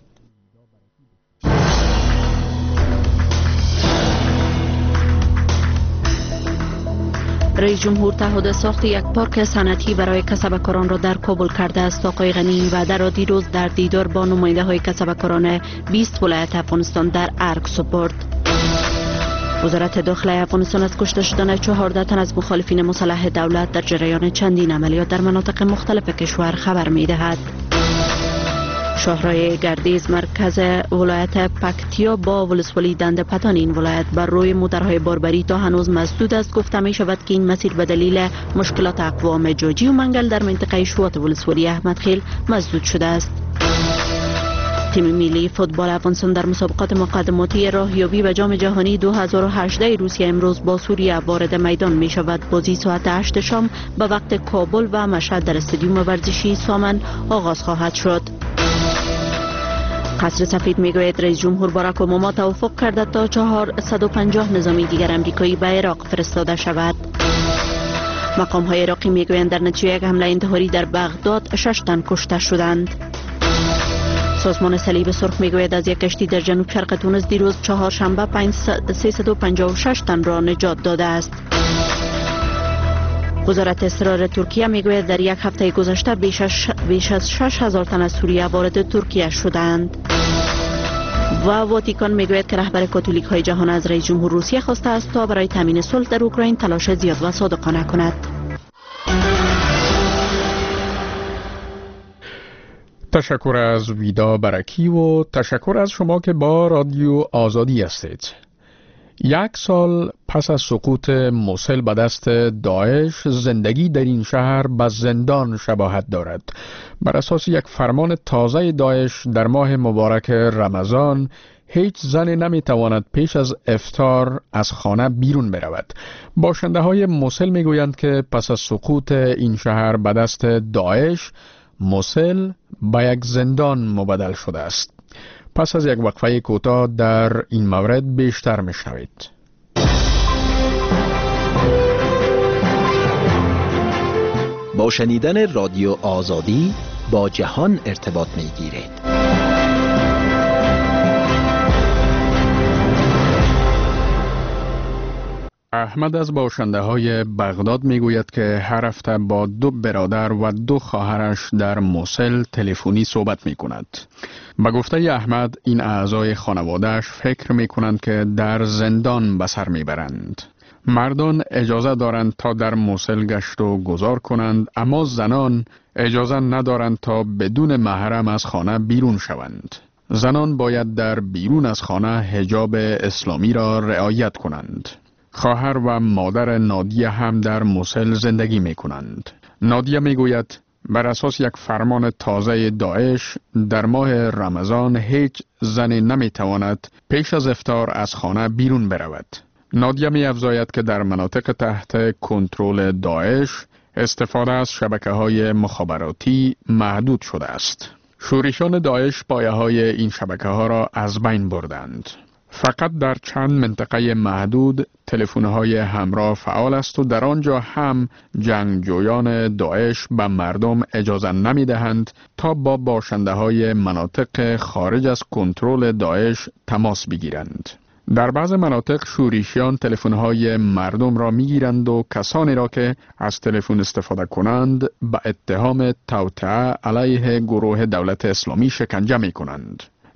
رئیس جمهور تعهد ساخت یک پارک صنعتی برای کسبکاران را در کابل کرده است. آقای غنی این وعده را دیروز در دیدار با نماینده های کسبکاران 20 ولایت افغانستان در ارگ سپرد. وزارت داخله افغانستان از کشته شدن 14 تن از مخالفین مسلح دولت در جریان چندین عملیات در مناطق مختلف کشور خبر می دهد. شاهراه گردیز مرکز ولایت پکتیا با ولسوالی دنده پتان این ولایت بر روی موترهای باربری تا هنوز مسدود است. گفته می شود که این مسیر به دلیل مشکلات اقوام جاجی و منگل در منطقه شوات ولسوالی احمدخیل مسدود شده است. تیم ملی فوتبال افغانستان در مسابقات مقدماتی راهیابی به جام جهانی 2018 روسیه امروز با سوریه وارد میدان می شود. بازی ساعت 8 شام به وقت کابل و مشهد در استادیوم ورزشی سامن آغاز خواهد شد. قصر سفید میگوید رئیس جمهور باراک اوباما توافق کرده تا 450 نظامی دیگر امریکایی به عراق فرستاده شود. مقام های عراقی میگویند در نتیجه یک حمله انتحاری در بغداد 6 تن کشته شدند. سازمان صلیب سرخ میگوید از یک کشتی در جنوب شرق تونس دیروز چهارشنبه 356 تن را نجات داده است. وزارت اسرار ترکیه میگوید در یک هفته گذشته بیش از 6,000 تن از سوریه وارد ترکیه شدند. و واتیکان میگوید که رهبر کاتولیک های جهان از رئیس جمهور روسیه خواسته است تا برای تامین صلح در اوکراین تلاش زیاد و صادقانه کند.
تشکر از ویدا برکی و تشکر از شما که با رادیو آزادی هستید. 1 سال پس از سقوط موصل به دست داعش، زندگی در این شهر به زندان شباهت دارد. بر اساس یک فرمان تازه داعش در ماه مبارک رمضان، هیچ زن نمیتواند پیش از افطار از خانه بیرون برود. باشنده های موصل میگویند که پس از سقوط این شهر به دست داعش، موصل به یک زندان مبدل شده است. پس از یک وقفه کوتاه در این مورد بیشتر میشنوید.
با شنیدن رادیو آزادی با جهان ارتباط میگیرید.
احمد از باشنده های بغداد میگوید که هر هفته با 2 برادر و 2 خواهرش در موصل تلفنی صحبت می کند. به گفته احمد این اعضای خانوادهش فکر می کنند که در زندان به سر می برند. مردان اجازه دارند تا در موصل گشت و گذار کنند، اما زنان اجازه ندارند تا بدون محرم از خانه بیرون شوند. زنان باید در بیرون از خانه حجاب اسلامی را رعایت کنند. خواهر و مادر نادیه هم در موصل زندگی می کنند. نادیه می گوید بر اساس یک فرمان تازه داعش در ماه رمضان هیچ زنی نمی تواند پیش از افطار از خانه بیرون برود. نادیه می افزاید که در مناطق تحت کنترل داعش استفاده از شبکه‌های مخابراتی محدود شده است. شورشان داعش پایه‌های این شبکه‌ها را از بین بردند. فقط در چند منطقه محدود تلفن‌های همراه فعال است و در آنجا هم جنگجویان داعش به مردم اجازه نمی‌دهند تا با باشنده‌های مناطق خارج از کنترل داعش تماس بگیرند. در بعض مناطق شورشیان تلفن‌های مردم را می‌گیرند و کسانی را که از تلفن استفاده کنند به اتهام توطئه علیه گروه دولت اسلامی شکنجه می‌کنند.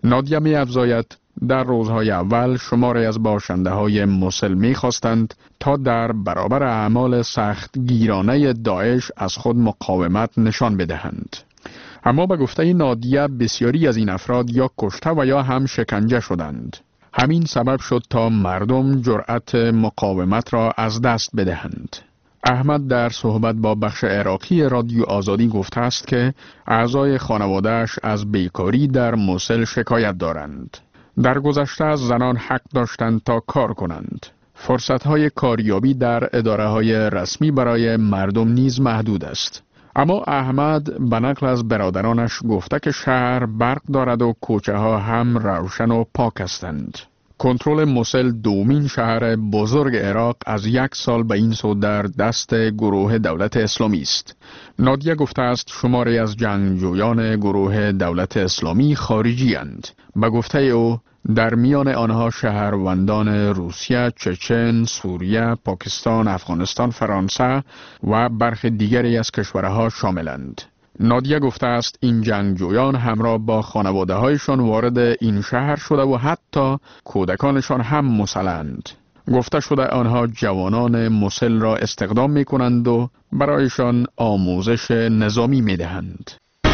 نادیه می افزاید در روزهای اول شماری از باشنده های موسل می خواستند تا در برابر اعمال سخت گیرانه داعش از خود مقاومت نشان بدهند. اما به گفته نادیه بسیاری از این افراد یا کشته و یا هم شکنجه شدند. همین سبب شد تا مردم جرأت مقاومت را از دست بدهند. احمد در صحبت با بخش عراقی رادیو آزادی گفته است که اعضای خانواده‌اش از بیکاری در موسل شکایت دارند. در گذشته از زنان حق داشتند تا کار کنند. فرصت‌های کاریابی در اداره‌های رسمی برای مردم نیز محدود است. اما احمد به نقل از برادرانش گفته که شهر برق دارد و کوچه ها هم روشن و پاک هستند. کنترل موسل دومین شهر بزرگ عراق از 1 سال به این سو در دست گروه دولت اسلامی است. نادیه گفته است شماری از جنگجویان گروه دولت اسلامی خارجی اند. به گفته او در میان آنها شهروندان روسیه، چچن، سوریه، پاکستان، افغانستان، فرانسه و برخی دیگری از کشورها شاملند. نادیه گفته است این جنگجویان همراه با خانواده هایشان وارد این شهر شده و حتی کودکانشان هم مسلحند. گفته شده آنها جوانان موسل را استخدام می کنند و برایشان آموزش نظامی می دهند.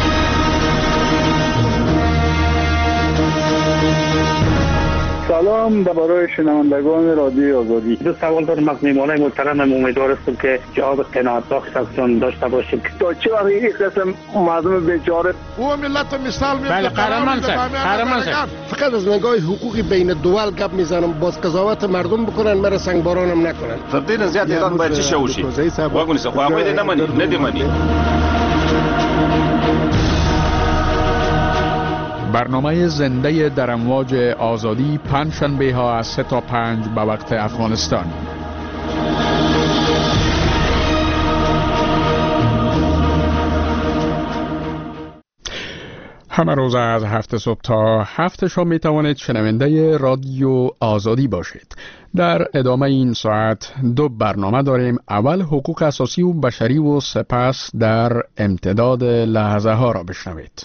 سلام برای شنوندگان رادیو آزادی.
دو سوال دارم از میهمانای محترم. امیدوار هستم که جواب قناعت بخش ازتون داشته باشیم.
تا چه وقت این قسم مردم بیچاره
او ملت مثال میزنه.
بله قهرمان صاحب
فقط از نگاه حقوقی بین دول گپ میزنم. باز قضاوت مردم بکنن مرا سنگبارانم نکنن.
فردین زیاد ایران باید چی شوشی واگونی سه خواهی نمانی ندیمانی.
برنامه زنده در امواج آزادی پنجشنبه ها از 3 تا 5 به وقت افغانستان. همه روز از 7 صبح تا 7 شام می توانید شنونده رادیو آزادی باشید. در ادامه این ساعت 2 برنامه داریم. اول حقوق اساسی و بشری و سپس در امتداد لحظه ها را بشنوید.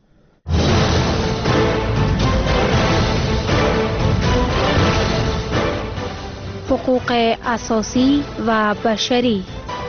حقوق اساسی و بشری.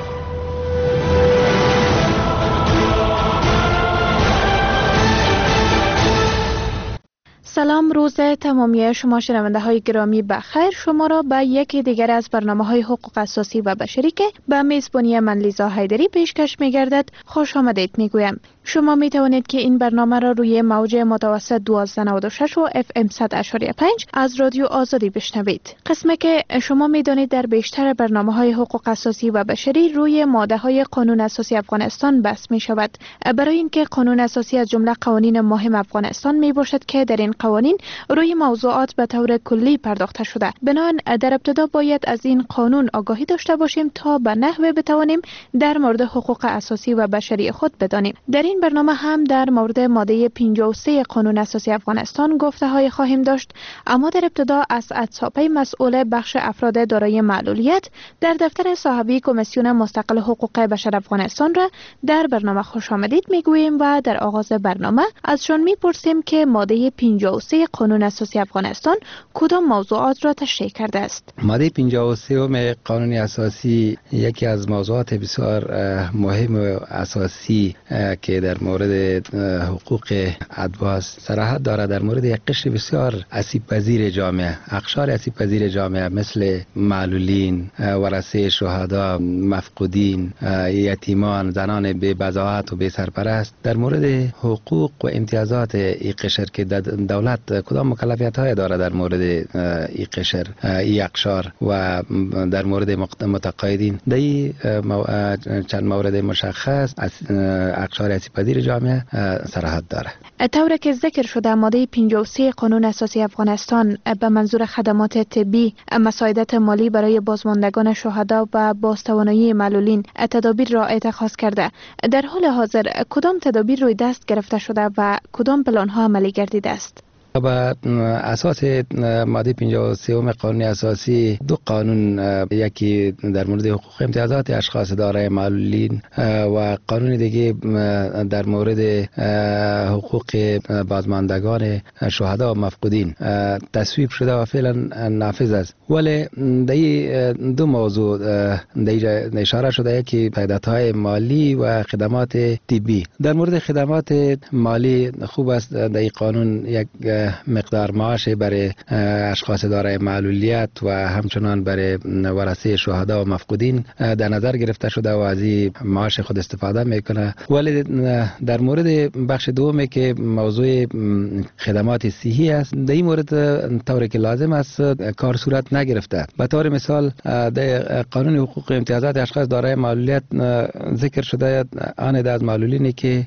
سلام، روز تمامی شما شنونده های گرامی بخیر. شما را به یکی دیگر از برنامه های حقوق اساسی و بشری که به میزبانی من لیزا حیدری پیشکش می گردد خوش آمدید می گویم. شما می توانید که این برنامه را روی موج متوسط 1296 و FM 100.5 از رادیو آزادی بشنوید. قسمی که شما می دانید در بیشتر برنامه های حقوق اساسی و بشری روی ماده های قانون اساسی افغانستان بحث می شود. برای اینکه قانون اساسی از جمله قوانین مهم افغانستان می باشد که در این قوانین روی موضوعات به طور کلی پرداخته شده. بنابراین در ابتدا باید از این قانون آگاهی داشته باشیم تا به نحوی بتوانیم در مورد حقوق اساسی و بشری خود بدانیم. در این برنامه هم در مورد ماده 53 قانون اساسی افغانستان گفته های خواهیم داشت، اما در ابتدا از اساتید مسئول بخش افراد دارای معلولیت در دفتر صاحبی کمیسیون مستقل حقوق بشر افغانستان را در برنامه خوش آمدید میگوییم و در آغاز برنامه ازشان میپرسیم که ماده 53 قانون اساسی افغانستان کدام موضوعات را تشریح کرده است.
ماده 53 قانون اساسی یکی از موضوعات بسیار مهم و اساسی که در مورد حقوق ادوا صراحت دارد، در مورد یک قشر بسیار آسیب پذیر جامعه، اقشار آسیب پذیر جامعه مثل معلولین، ورثه شهدا، مفقودین، یتیمان، زنان بی بضاعت و بی سرپرست، در مورد حقوق و امتیازات این قشر که دولت کدام مکلفیت های دارد در مورد این قشر، این اقشار و در مورد متقاعدین، در چند مورد مشخص اقشار آسیب پذیر جامعه صراحت داره.
طور که ذکر شده ماده 53 قانون اساسی افغانستان به منظور خدمات طبی، مساعدت مالی برای بازماندگان شهدا و بازتوانایی معلولین تدابیر را اتخاذ کرده. در حال حاضر کدام تدابیر روی دست گرفته شده و کدام پلان ها عملی گردیده است؟
و اساس ماده 53 قانون اساسی دو قانون، یکی در مورد حقوق امتیازات اشخاص دارای معلولین و قانون دیگه در مورد حقوق بازماندگان شهدا و مفقودین تصویب شده و فعلا نافذ است. ولی در دو موضوع در اشاره شده، یکی پیدادهای مالی و خدمات طبی. در مورد خدمات مالی خوب است در این قانون یک مقدار معاش برای اشخاص دارای معلولیت و همچنان برای ورثه شهدا و مفقودین در نظر گرفته شده و از این معاش خود استفاده میکنه. ولی در مورد بخش دومی که موضوع خدمات صحی است، در این مورد طوری که لازم است کار صورت نگرفته. به طور مثال در قانون حقوق امتیازات اشخاص دارای معلولیت ذکر شده آن از معلولینی که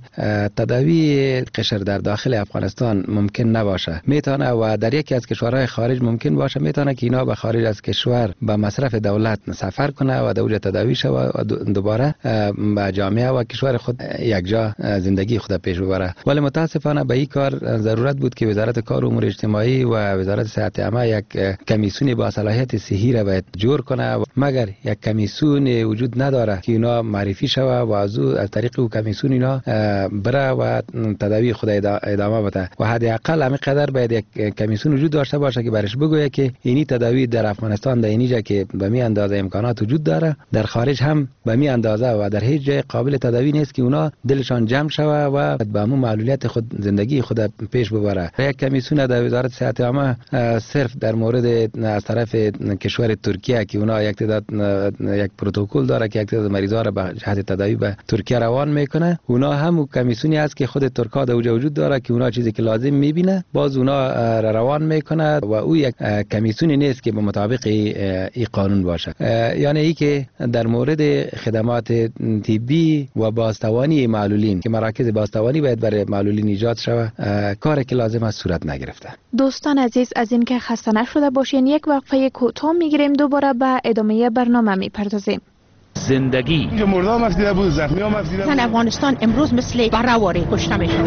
تداوی قشر در داخل افغانستان ممکن نباشه میتونه و در یکی از کشورهای خارج ممکن باشه، میتونه که اینا به خارج از کشور به مصرف دولت سفر کنه و در اونجا تداوی شوه و دوباره به جامعه و کشور خود یکجا زندگی خود پیش ببره. ولی متاسفانه به این کار ضرورت بود که وزارت کار و امور اجتماعی و وزارت صحت عامه یک کمیسیون با صلاحیت صحی را باید جور کنه، مگر یک کمیسیون وجود نداره که اینا معرفی شوه و از طریق او کمیسیون اینا بره و تداوی خود ادامه بده. و حداقل همین قدر باید یک کمیسیون وجود داشته باشه که برش بگویه که اینی تداوی در افغانستان در اینجا که به می اندازه امکانات وجود داره، در خارج هم به می اندازه و در هیچ جای قابل تداوی نیست که اونا دلشان جمع شوه و به همون معلولیت خود زندگی خود پیش ببره. یک کمیسیون در وزارت صحت عامه صرف در مورد از طرف کشور ترکیه که اونا یک تعداد یک پروتکل داره که یک تعداد مریضا را به جهت تداوی به ترکیه روان میکنه، اونا هم کمیسیونی است که خود ترکا در اونجا وجود داره که اونا چیزی که لازم میبینه باز اونا روان میکنه و او یک کمیسیونی نیست که به مطابق این قانون باشه. یعنی ای که در مورد خدمات طبی و بازتوانی معلولین که مراکز بازتوانی باید برای معلولین ایجاد شود، کاری که لازم است صورت نگرفته.
دوستان عزیز، از این که خسته نشده باشین یک وقفه کوتاه میگیریم، دوباره به ادامه برنامه میپردازیم.
زندگی
مردم افزیده بود، زخمی هم افزیده بود.
افغانستان امروز مثل برهواری کشته میشد.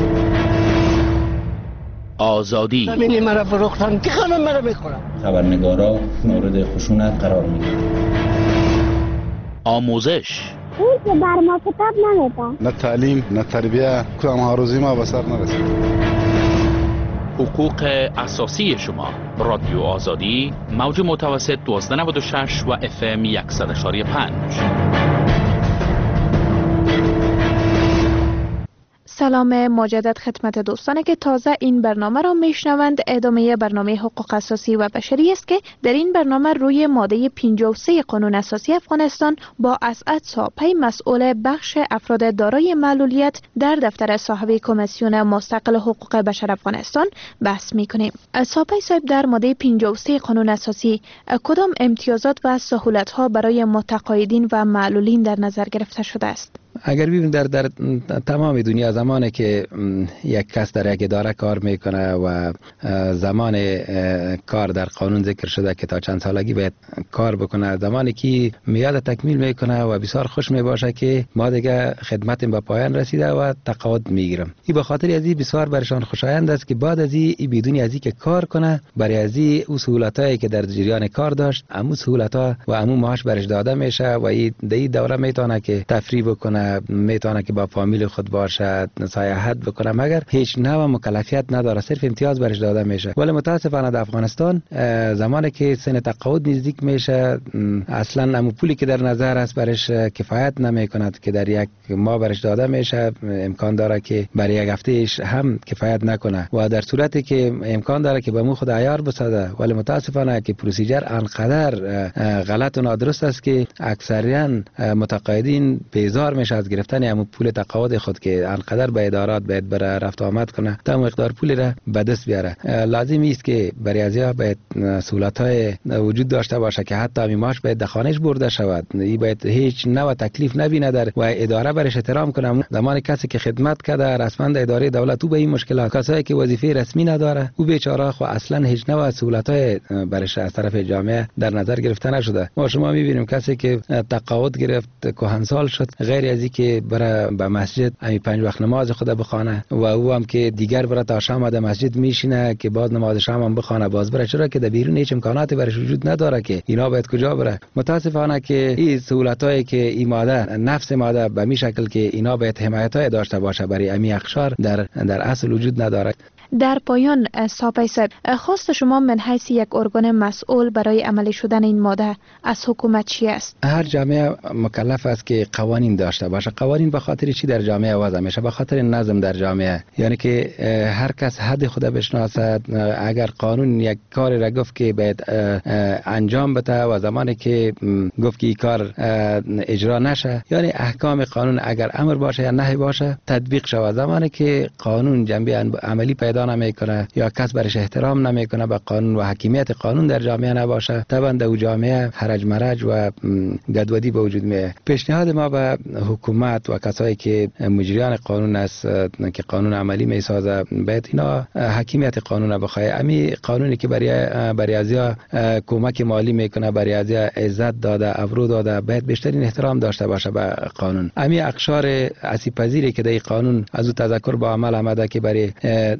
آزادی
زمینی مرا فروختن که خانم مرا میخورم.
خبرنگارا مورد خشونت قرار میگیرن. آموزش
اون که بر ما کتاب نمیده،
نه تعلیم نه تربیه، کدام ها روزی ما به سر نرسید.
حقوق اساسی شما. رادیو آزادی، موج متوسط 1296 و FM 100.5.
سلام مجدد خدمت دوستانی که تازه این برنامه را میشنوند. ادامه برنامه حقوق اساسی و بشری است که در این برنامه روی ماده 53 قانون اساسی افغانستان با اسعد ساپی مسئول بخش افراد دارای معلولیت در دفتر صاحب کمیسیون مستقل حقوق بشر افغانستان بحث میکنیم. ساپی صاحب، در ماده 53 قانون اساسی کدام امتیازات و سهولت ها برای متقاعدین و معلولین در نظر گرفته شده است؟
اگر ببینیم در تمام دنیا زمانی که یک کس در یک اداره کار میکنه و زمان کار در قانون ذکر شده که تا چند سالگی باید کار بکنه، زمانی که میاد تکمیل میکنه و بسیار خوش میباشه که ما دیگه خدمت به پایان رسیده و تقاعد میگیرم. این به خاطر از این بسیار برشان خوشایند است که بعد از این بدون از این که کار کنه، برای از این او سهولتایی که در جریان کار داشت، همون سهولت‌ها و همون معاش برش داده میشه و این دوره میتونه که تفریح بکنه، میتونه که با فامیل خود باشه، سیاحت بکنه، مگر هیچ نوع مکلفیت نداره، صرف امتیاز برش داده میشه. ولی متاسفانه در افغانستان زمانی که سن تقاعد نزدیک میشه، اصلا همون پولی که در نظر است برش کفایت نمیکند که در یک ماه برش داده میشه، امکان داره که برای یک هفتهش هم کفایت نکنه و در صورتی که امکان داره که به مو خود عیار بسازه. ولی متاسفانه که پروسیجر انقدر غلط و نادرست است که اکثرا متقاعدین بیزار میشه از گرفتن همون پول تقاعد خود که انقدر به ادارات باید بره رفت آمد کنه تا مقدار پول را به دست بیاره. لازم است که برای ازیا باید سهولت‌های وجود داشته باشه که حتی میماش باید دخانش برده شود. این باید هیچ نوع تکلیف نبینه در و اداره برش احترام کنه. زمان کسی که خدمت کرده رسما اداره دولت، او به این مشکلات، کسایی که وظیفه رسمی نداره، او بیچاره خو اصلا هیچ نوع سهولت‌های برش از طرف جامعه در نظر گرفته نشده. ما شما می‌بینیم کسی که تقاعد گرفت کهنسال شد، غیر از از اینکه بره به مسجد امی 5 وقت نماز خود بخوانه و او هم که دیگر بره تا شام در مسجد میشینه که بعد نماز شام هم بخوانه باز بره، چرا که در بیرون هیچ امکاناتی برش وجود نداره که اینا باید کجا بره. متاسفانه که این سهولتایی که این ماده نفس ماده به می شکل که اینا باید حمایتای داشته باشه برای امی اقشار در اصل وجود نداره.
در پایان ساپی صاحب، خواست شما من حیث یک ارگان مسئول برای عملی شدن این ماده از حکومت چی است؟
هر جامعه مکلف است که قوانین داشته باشه. قوانین به خاطر چی در جامعه وضع میشه؟ به خاطر نظم در جامعه، یعنی که هر کس حد خود بشناسد. اگر قانون یک کاری را گفت که باید انجام بده و زمانی که گفت که این کار اجرا نشه، یعنی احکام قانون اگر امر باشه یا نهی باشه تطبیق شود. زمانی که قانون جنبه عملی پیدا نمیکنه یا کس برش احترام نمیکنه به قانون و حکیمیت قانون در جامعه نباشه، طبعا در جامعه هرج مرج و گدودی به وجود میاد. پیشنهاد ما به حکومت و کسایی که مجریان قانون است که قانون عملی میسازه، باید اینا حکیمیت قانون بخواه. امی قانونی که برای ازیا کمک مالی میکنه، برای ازیا عزت داده، ابرو داده، باید بیشترین احترام داشته باشه به قانون. امی اقشار آسیب پذیری که در قانون از او تذکر با عمل آمده که برای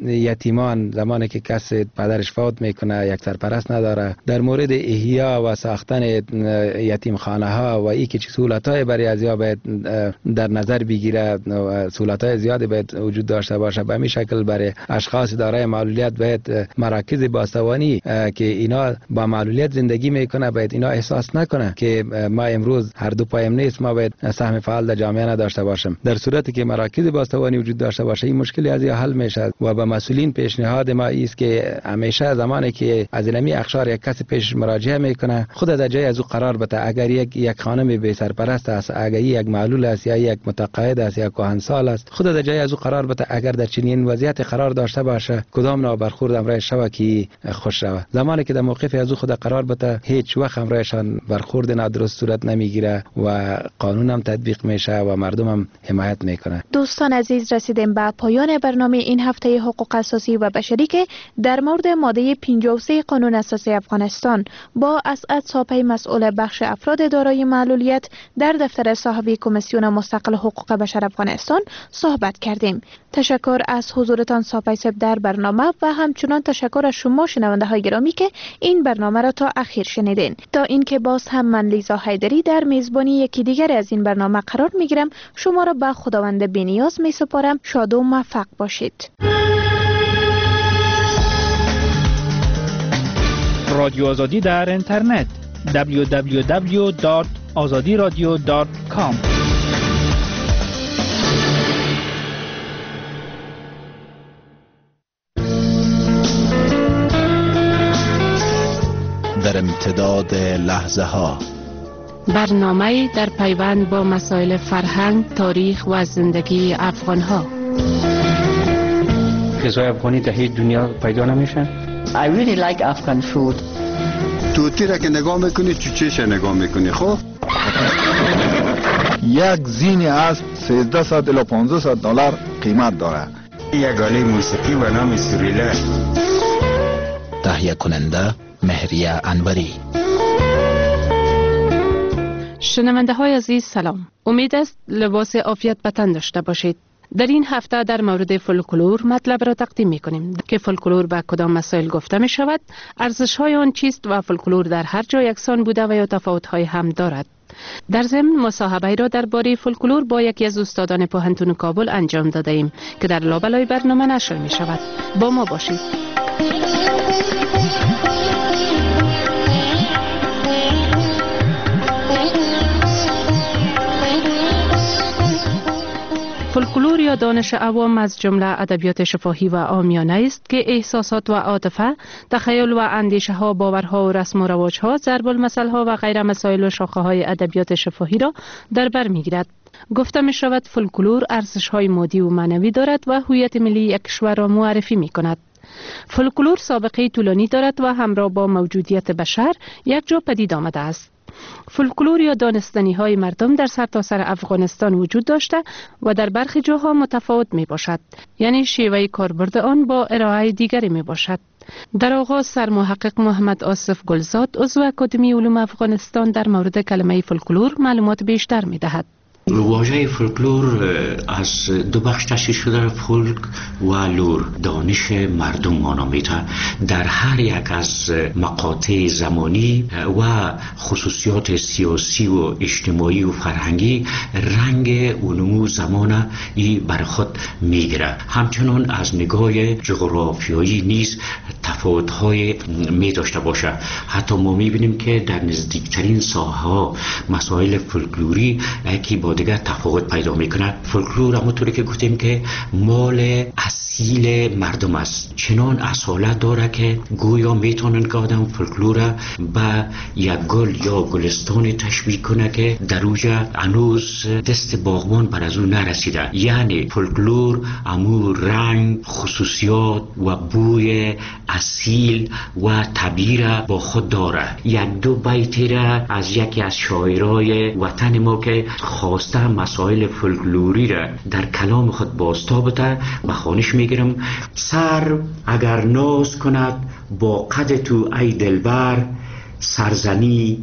یتیمان زمانی که کس پدرش فوت میکنه یک سرپرست نداره، در مورد احیا و ساختن یتیم خانه ها و ای که سهولت‌های برای ازیا باید در نظر بگیره، سهولت‌های زیادی باید وجود داشته باشه. به همین شکل برای اشخاص دارای معلولیت باید مراکز بازتوانی که اینا با معلولیت زندگی میکنه باید اینا احساس نکنه که ما امروز هر دو پایم نیست، ما باید سهم فعال در جامعه نداشته باشیم. در صورتی که مراکز بازتوانی وجود داشته باشه این مشکلی از حل میشه. و به مسئولین پیشنهاد ما است که همیشه زمانی که از علمی اقشار یک کسی پیش مراجعه میکنه خود در جای از او قرار بده. اگر یک خانم بی سرپرست است، اگر یک معلول است یا یک متقاعد است یا کهنسال است، خود در جای از او قرار بده. اگر در چنین وضعیت قرار داشته باشه کدام نوع برخورد امرای شوه که خوش شوه. زمانی که در موقف از او خود قرار بده هیچ وقت امرایشان برخورد نادرست صورت نمیگیره و قانون هم تطبیق میشه و مردم هم حمایت میکنه.
دوستان عزیز، رسیدیم به پایان برنامه این هفته حقوق اساسی و بشری که در مورد ماده 53 قانون اساسی افغانستان با اسعد ساپی مسئول بخش افراد دارای معلولیت در دفتر صاحبی کمیسیون مستقل حقوق بشر افغانستان صحبت کردیم. تشکر از حضورتان ساپی صاحب در برنامه و همچنان تشکر از شما شنونده های گرامی که این برنامه را تا اخیر شنیدین. تا اینکه باز هم من لیزا حیدری در میزبانی یکی دیگر از این برنامه قرار میگیرم، شما را به خداوند بی‌نیاز میسپارم. شاد و موفق باشید.
رادیو آزادی در اینترنت www.azadiradio.com.
در امتداد لحظه ها
برنامه در پیوند با مسائل فرهنگ، تاریخ و زندگی افغان ها.
غذای افغانی در هیچ دنیا پیدا نمیشه.
I really like Afghan food.
توتی را که نگاه میکنی چوچهش نگاه میکنی. خب یک زین اسب 1300 الی 1500 دلار قیمت داره.
یک آله موسیقی و نام سوریله.
تهیه کننده مهریه انوری.
شنونده های عزیز سلام. امید است لباس عافیت به تن داشته باشید. در این هفته در مورد فولکلور مطلب را تقدیم می کنیم که فولکلور به کدام مسائل گفته می شود، ارزش های آن چیست و فولکلور در هر جا یکسان بوده و یا تفاوت های هم دارد. در ضمن مصاحبه را درباره فولکلور با یکی از استادان پوهنتون کابل انجام داده ایم که در لابلای برنامه نشر می شود. با ما باشید. فولکلور یا دانش عوام از جمله ادبیات شفاهی و عامیانه است که احساسات و عاطفه، تخیل و اندیشه ها، باورها و رسم و رواج ها، ضرب المثل ها و غیر مسائل و شاخه های ادبیات شفاهی را در بر میگیرد. گفته می شود فولکلور ارزش های مادی و معنوی دارد و هویت ملی یک کشور را معرفی می کند. فولکلور سابقه طولانی دارد و همراه با موجودیت بشر یک جا پدید آمده است. فولکلور یا دانستنی های مردم در سرتاسر افغانستان وجود داشته و در برخی جاها متفاوت می باشد، یعنی شیوه کاربرد آن با ارائه دیگری می باشد. در آغاز سرمحقق محمد آصف گلزاد عضو اکادمی علوم افغانستان در مورد کلمه فولکلور معلومات بیشتر می دهد.
واژه فولکلور از دو بخش تشکیل شده، فولک و لور، دانش مردم معنا میده. در هر یک از مقاطع زمانی و خصوصیات سیاسی و اجتماعی و فرهنگی رنگ علوم زمان ای بر خود میگیره. همچنان از نگاه جغرافیایی نیز تفاوت‌های می داشته باشه. حتی ما میبینیم که در نزدیکترین ساحه‌ها مسائل فولکلوری یکی با دیگر تفاوت پیدا میکنه. فولکلور همونطوری که گفتیم که مال اصیل مردم است، چنان اصالت داره که گویا میتونن که آدم فولکلور به یک گل یا گلستان تشبیه کنه که در اوجه هنوز دست باغبان بر از اون نرسیده. یعنی فولکلور امور رنگ، خصوصیات و بوی اصیل و طبیعی را با خود داره. یک دو بیتی را از یکی از شاعرای وطن ما که خواسته مسائل فولکلوری را در کلام خود بازتاب بده و خوانش میگیرم. سر اگر ناز کند با قد تو ای دلبر، سرزنی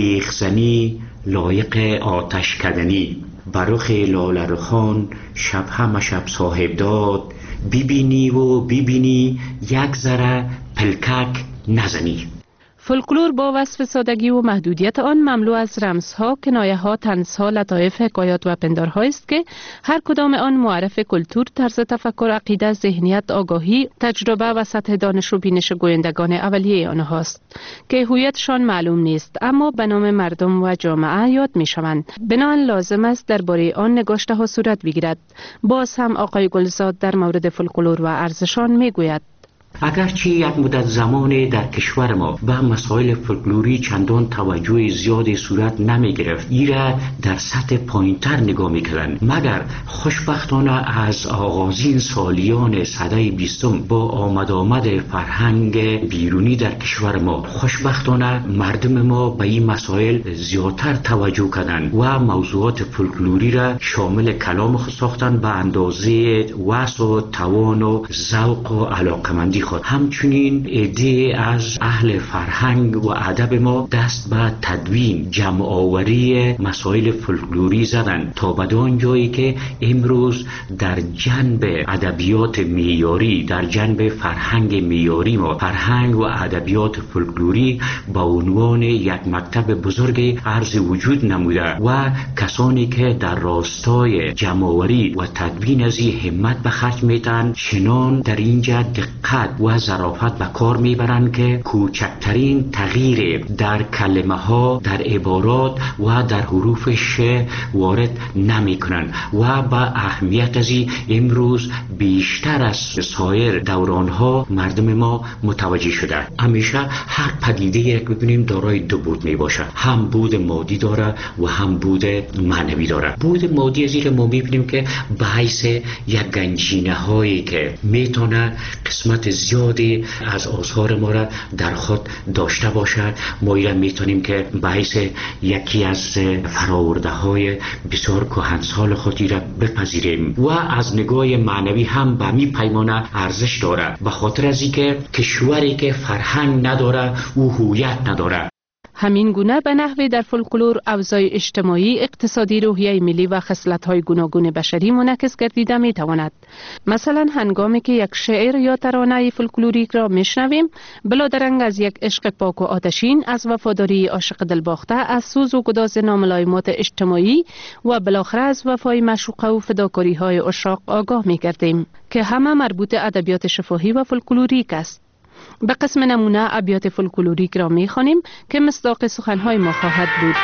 بیخزنی لایق آتش کدنی. برخ لاله رخان شب همه شب صاحب داد، ببینی و ببینی یک ذره پلکک نزنی.
فولکلور با وصف سادگی و محدودیت آن مملو از رمزها، کنایه‌ها، طنزها، لطایف، حکایات و پندارهایی است که هر کدام آن معرف کلتور، طرز تفکر، عقیده، ذهنیت، آگاهی، تجربه و سطح دانش و بینش گویندگان اولیه آنهاست که هویتشان معلوم نیست اما به نام مردم و جامعه یاد می‌شوند. بنابراین لازم است درباره آن نگاشته‌ها صورت بگیرد. باز هم آقای گلزاد در مورد فولکلور و ارزشان میگوید:
اگرچه یک مدت زمانی در کشور ما به مسائل فولکلوری چندان توجه زیادی صورت نمی گرفت، ایره در سطح پایینتر نگاه میکردن، مگر خوشبختانه از آغازین سالیان سده 20 با آمد فرهنگ بیرونی در کشور ما خوشبختانه مردم ما به این مسائل زیادتر توجه کردن و موضوعات فولکلوری را شامل کلام خود ساختن به اندازه وسع و توان و ذوق و علاقمندی خود. همچنین عده از اهل فرهنگ و ادب ما دست به تدوین جمع آوری مسائل فولکلوری زدن تا بدان جایی که امروز در جنب ادبیات معیاری، در جنب فرهنگ معیاری ما فرهنگ و ادبیات فولکلوری با عنوان یک مکتب بزرگ عرض وجود نموده و کسانی که در راستای جمع آوری و تدوین از این همت به خرج میتن چنان در اینجا دقت و ظرافت به کار میبرند که کوچکترین تغییر در کلمه ها، در عبارات و در حروف شعر وارد نمی کنند و با اهمیت از امروز بیشتر از سایر دوران ها مردم ما متوجه شده. همیشه هر پدیده یک ببینیم دارای دو بود می باشه، هم بود مادی داره و هم بود معنوی داره. بود مادی از این ما میبینیم که به حیث یک گنجینه هایی که میتونه قسمت زیادی از آثار ما را در خود داشته باشد. ما ایران میتونیم که به حیث یکی از فراورده های بسیار کهنسال خودی را بپذیریم و از نگاه معنوی هم به می پیمانه ارزش داره، به خاطر از اینکه کشوری که فرهنگ نداره او هویت نداره.
همین گونه به نحوی در فولکلور اوضاع اجتماعی، اقتصادی، روحیه ملی و خصلت‌های گوناگون بشری منعکس گردیده می‌تواند. مثلا هنگامی که یک شعر یا ترانه فولکلوریک را میشنویم، بلادرنگ از یک عشق پاک و آتشین، از وفاداری عاشق دلباخته، از سوز و گداز ناملایمات اجتماعی و بالاخره از وفای معشوقه و فداکاری‌های عشاق آگاه می‌گردیم که همه مربوط ادبیات شفاهی و فولکلوریک است. به قسم نمونه ابیات فولکلوریک را می‌خوانیم که مصداق سخن‌های ما خواهد بود.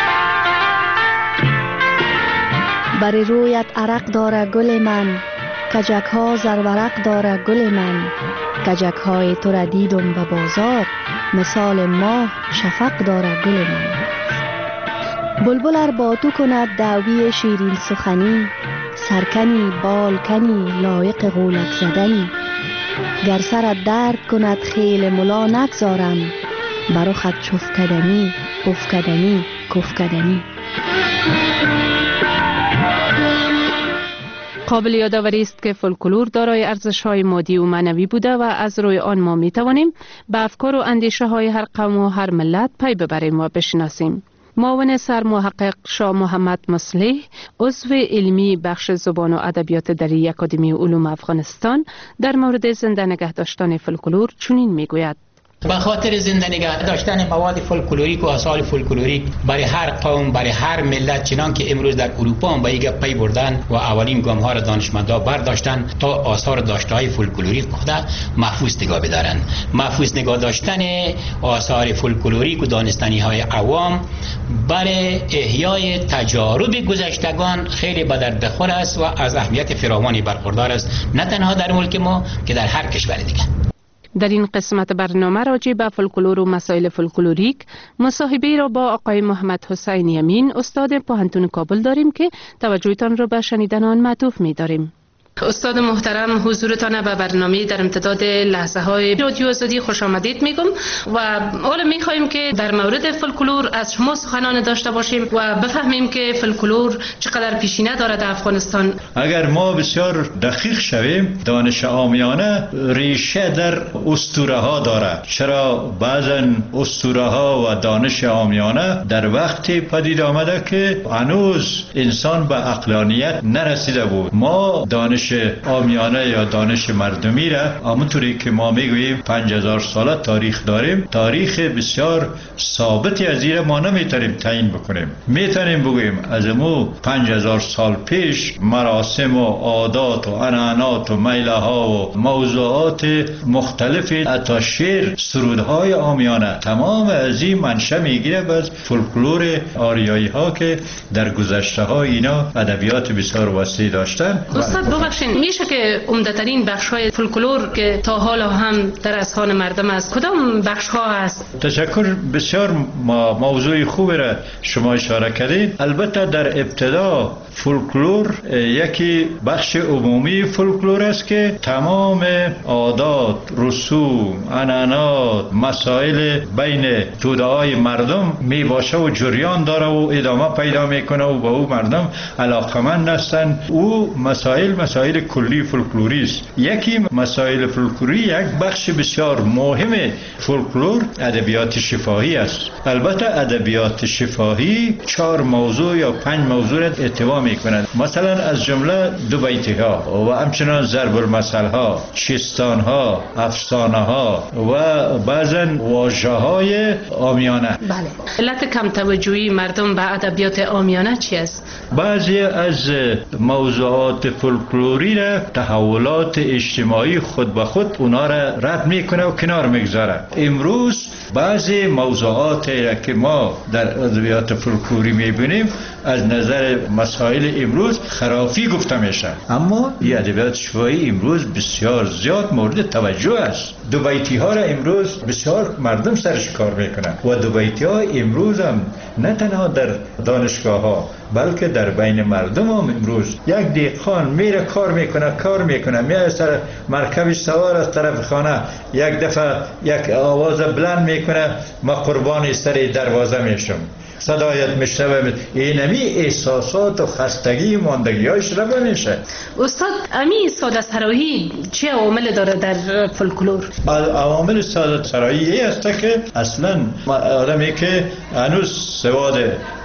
بر رویت عرق داره گل من، کجک‌ها زرورق داره گل من، کجک‌های تو را دیدم به بازار، مثال ماه شفق داره گل من. بلبل ار با تو کند دعوی شیرین سخنی، سرکنی بالکنی لایق غولک زدنی، گر سرت درد کند خیل ملا نگذارم، برو خط چفکدنی افکدنی کفکدنی.
قابل یادآوری است که فولکلور دارای ارزش‌های مادی و معنوی بوده و از روی آن ما می‌توانیم به افکار و اندیشه‌های هر قوم و هر ملت پی ببریم و بشناسیم. معاون سرمحقق شاه محمد مصلح، عضو علمی بخش زبان و ادبیات در اکادمی علوم افغانستان، در مورد زنده نگه داشتن فولکلور چنین میگوید:
به خاطر زنده نگه داشتن مواد فولکلوریک و آثار فولکلوریک برای هر قوم، برای هر ملت، چنان که امروز در اروپا هم به این پی بردن و اولین گام ها را دانشمندا برداشتن تا آثار داشته های فولکلوریک خود محفوظ نگاه بدارند. محفوظ نگاه داشتن آثار فولکلوریک و دانستنی های عوام برای احیای تجارب گذشتگان خیلی به درد بخور است و از اهمیت فراوانی برخوردار است، نه تنها در ملک ما که در هر کشور دیگه.
در این قسمت برنامه راجع به فولکلور و مسائل فولکلوریک مصاحبه را با آقای محمد حسین یمین، استاد پوهنتون کابل داریم که توجهتان را به شنیدن آن معطوف می داریم. استاد محترم، حضورتان به برنامه در امتداد لحظه های رادیو آزادی خوش آمدید میگم و حالا میخوایم که در مورد فولکلور از شما سخنان داشته باشیم و بفهمیم که فولکلور چقدر پیشینه دارد در افغانستان.
اگر ما بسیار دقیق شویم، دانش عامیانه ریشه در اسطوره ها دارد. چرا بعضا اسطوره ها و دانش عامیانه در وقتی پدید آمده که هنوز انسان به عقلانیت نرسیده بود. ما دانش عامیانه یا دانش مردمی را همونطوری که ما میگوییم 5000 ساله تاریخ داریم، تاریخ بسیار ثابتی از این ما نمیتونیم تعیین بکنیم. میتونیم بگوییم از امو 5000 سال پیش مراسم و عادات و عنعنات و میله ها و موضوعات مختلف، حتی شعر، سرودهای عامیانه، تمام از این منشأ میگیره از فولکلور آریایی ها که در گذشته ها اینا ادبیات بسیار وسیع داشتن.
میشه که عمده‌ترین بخش‌های فولکلور که تا حالا هم در اذهان مردم است کدام بخش‌ها است؟
تشکر، بسیار موضوع خوبی را شما اشاره کردید. البته در ابتدا فولکلور یکی بخش عمومی فولکلور است که تمام عادات، رسوم، عنعنات، مسائل بین توده‌های مردم می باشه و جریان داره و ادامه پیدا میکنه و به او مردم علاقمند هستند. او مسائل کلی فولکلوری است. یکی مسائل فولکلوری یک بخش بسیار مهم فولکلور ادبیات شفاهی است. البته ادبیات شفاهی 4 موضوع یا 5 موضوع را احتوا میکنند، مثلا از جمله دو بیتی ها و همچنان ضرب المثل ها، چیستان ها، افسانه ها و بعضا واژه های عامیانه.
بله. علت کم توجهی مردم به ادبیات عامیانه چی است؟
بعضی از موضوعات فولکلوری را تحولات اجتماعی خود به خود اونا را رد میکنه و کنار میگذاره. امروز بعضی موضوعات را که ما در ادبیات فولکلوری میبینیم از نظر مسائل امروز خرافی گفته میشه، اما این ادبیات شفاهی امروز بسیار زیاد مورد توجه است. دو بیتی ها را امروز بسیار مردم سرش کار میکنن و دو بیتی ها امروز هم نه تنها در دانشگاه ها بلکه در بین مردم هم امروز یک دهقان میره کار میکنه میره سر مرکبش سوار از طرف خانه، یک دفعه یک آواز بلند میکنه، ما قربان سر دروازه میشم، صدایت میشنوم. اینمی احساسات و خستگی ماندگی هایش را بمیشه.
استاد، امی ساده سرایی چه عوامل داره در فولکلور؟
عوامل ساده سرایی است که اصلا آدمی که هنوز سواد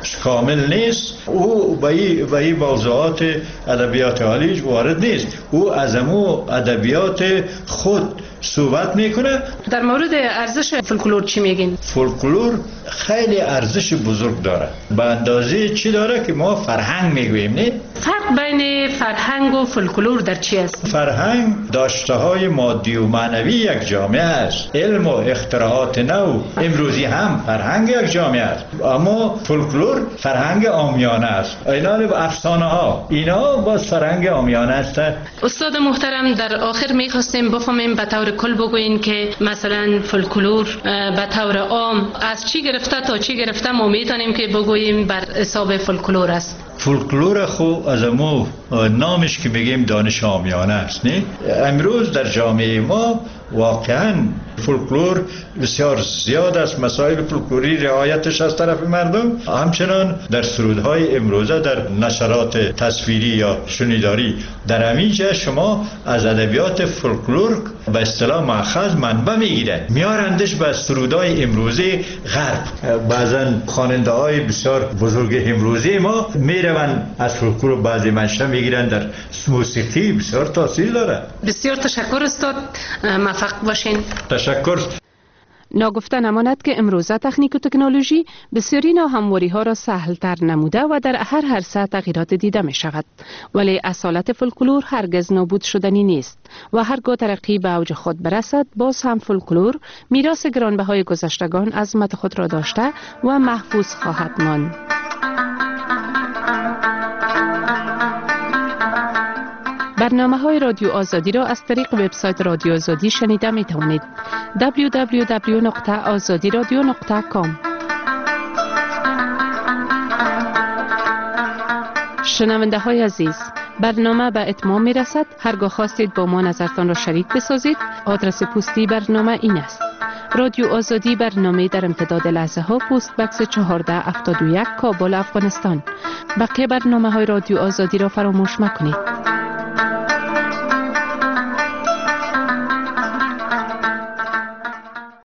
کامل نیست او به این موضوعات ادبیات عالی وارد نیست، او از امو ادبیات خود صحبت میکنه.
در مورد ارزش فولکلور چی میگین؟
فولکلور خیلی ارزش بزرگ داره. به اندازه چی داره که ما فرهنگ میگوییم، نه؟
فرق بین فرهنگ و فولکلور در چی است؟
فرهنگ داشته های مادی و معنوی یک جامعه است. علم و اختراعات نو امروزی هم فرهنگ یک جامعه است، اما فولکلور فرهنگ عامیانه است. اینا افسانه ها اینا باز فرهنگ عامیانه است.
استاد محترم، در آخر میخواستیم بفهمیم به طور کل بگوین که مثلا فولکلور به طور عام از چی گرفته تا چی گرفته ما میتونیم که بگوییم بر حساب فولکلور است؟
فولکلور خو از امو نامش که میگیم دانش عامیانه است، نه؟ امروز در جامعه ما واقعا فولکلور بسیار زیاد است، مسائل فولکلوری رعایتش از طرف مردم. همچنان در سرودهای امروزه در نشرات تصویری یا شنیداری در همینجا شما از ادبیات فولکلور به اصطلاح مأخذ منبع میگیره، میارندش به سرودهای امروزی غرب. بعضا خواننده های بسیار بزرگ امروزی ما میروند از فولکلور بعضی منشأ میگیرن، در موسیقی بسیار تاثیر داره.
بسیار تشکر استاد، موفق باشین.
تشکر.
ناگفته نماند که امروزه تکنیک و تکنولوژی بسیاری ناهمواری ها را سهل تر نموده و در هر عرصه تغییرات دیده می شود، ولی اصالت فولکلور هرگز نابود شدنی نیست و هرگاه ترقی به اوج خود برسد باز هم فولکلور میراث گرانبهای گذشتگان عظمت خود را داشته و محفوظ خواهد ماند. برنامه‌های رادیو آزادی را از طریق وبسایت رادیو آزادی شنیده می توانید. www.azadiradio.com. شنونده های عزیز، برنامه به اتمام می رسد. هرگاه خواستید با ما نظرتان را شریک بسازید، آدرس پستی برنامه این است: رادیو آزادی، برنامه در امتداد لحظه ها، پست بکس 1471، کابل، افغانستان. بقیه برنامه های رادیو آزادی را فراموش مکنید.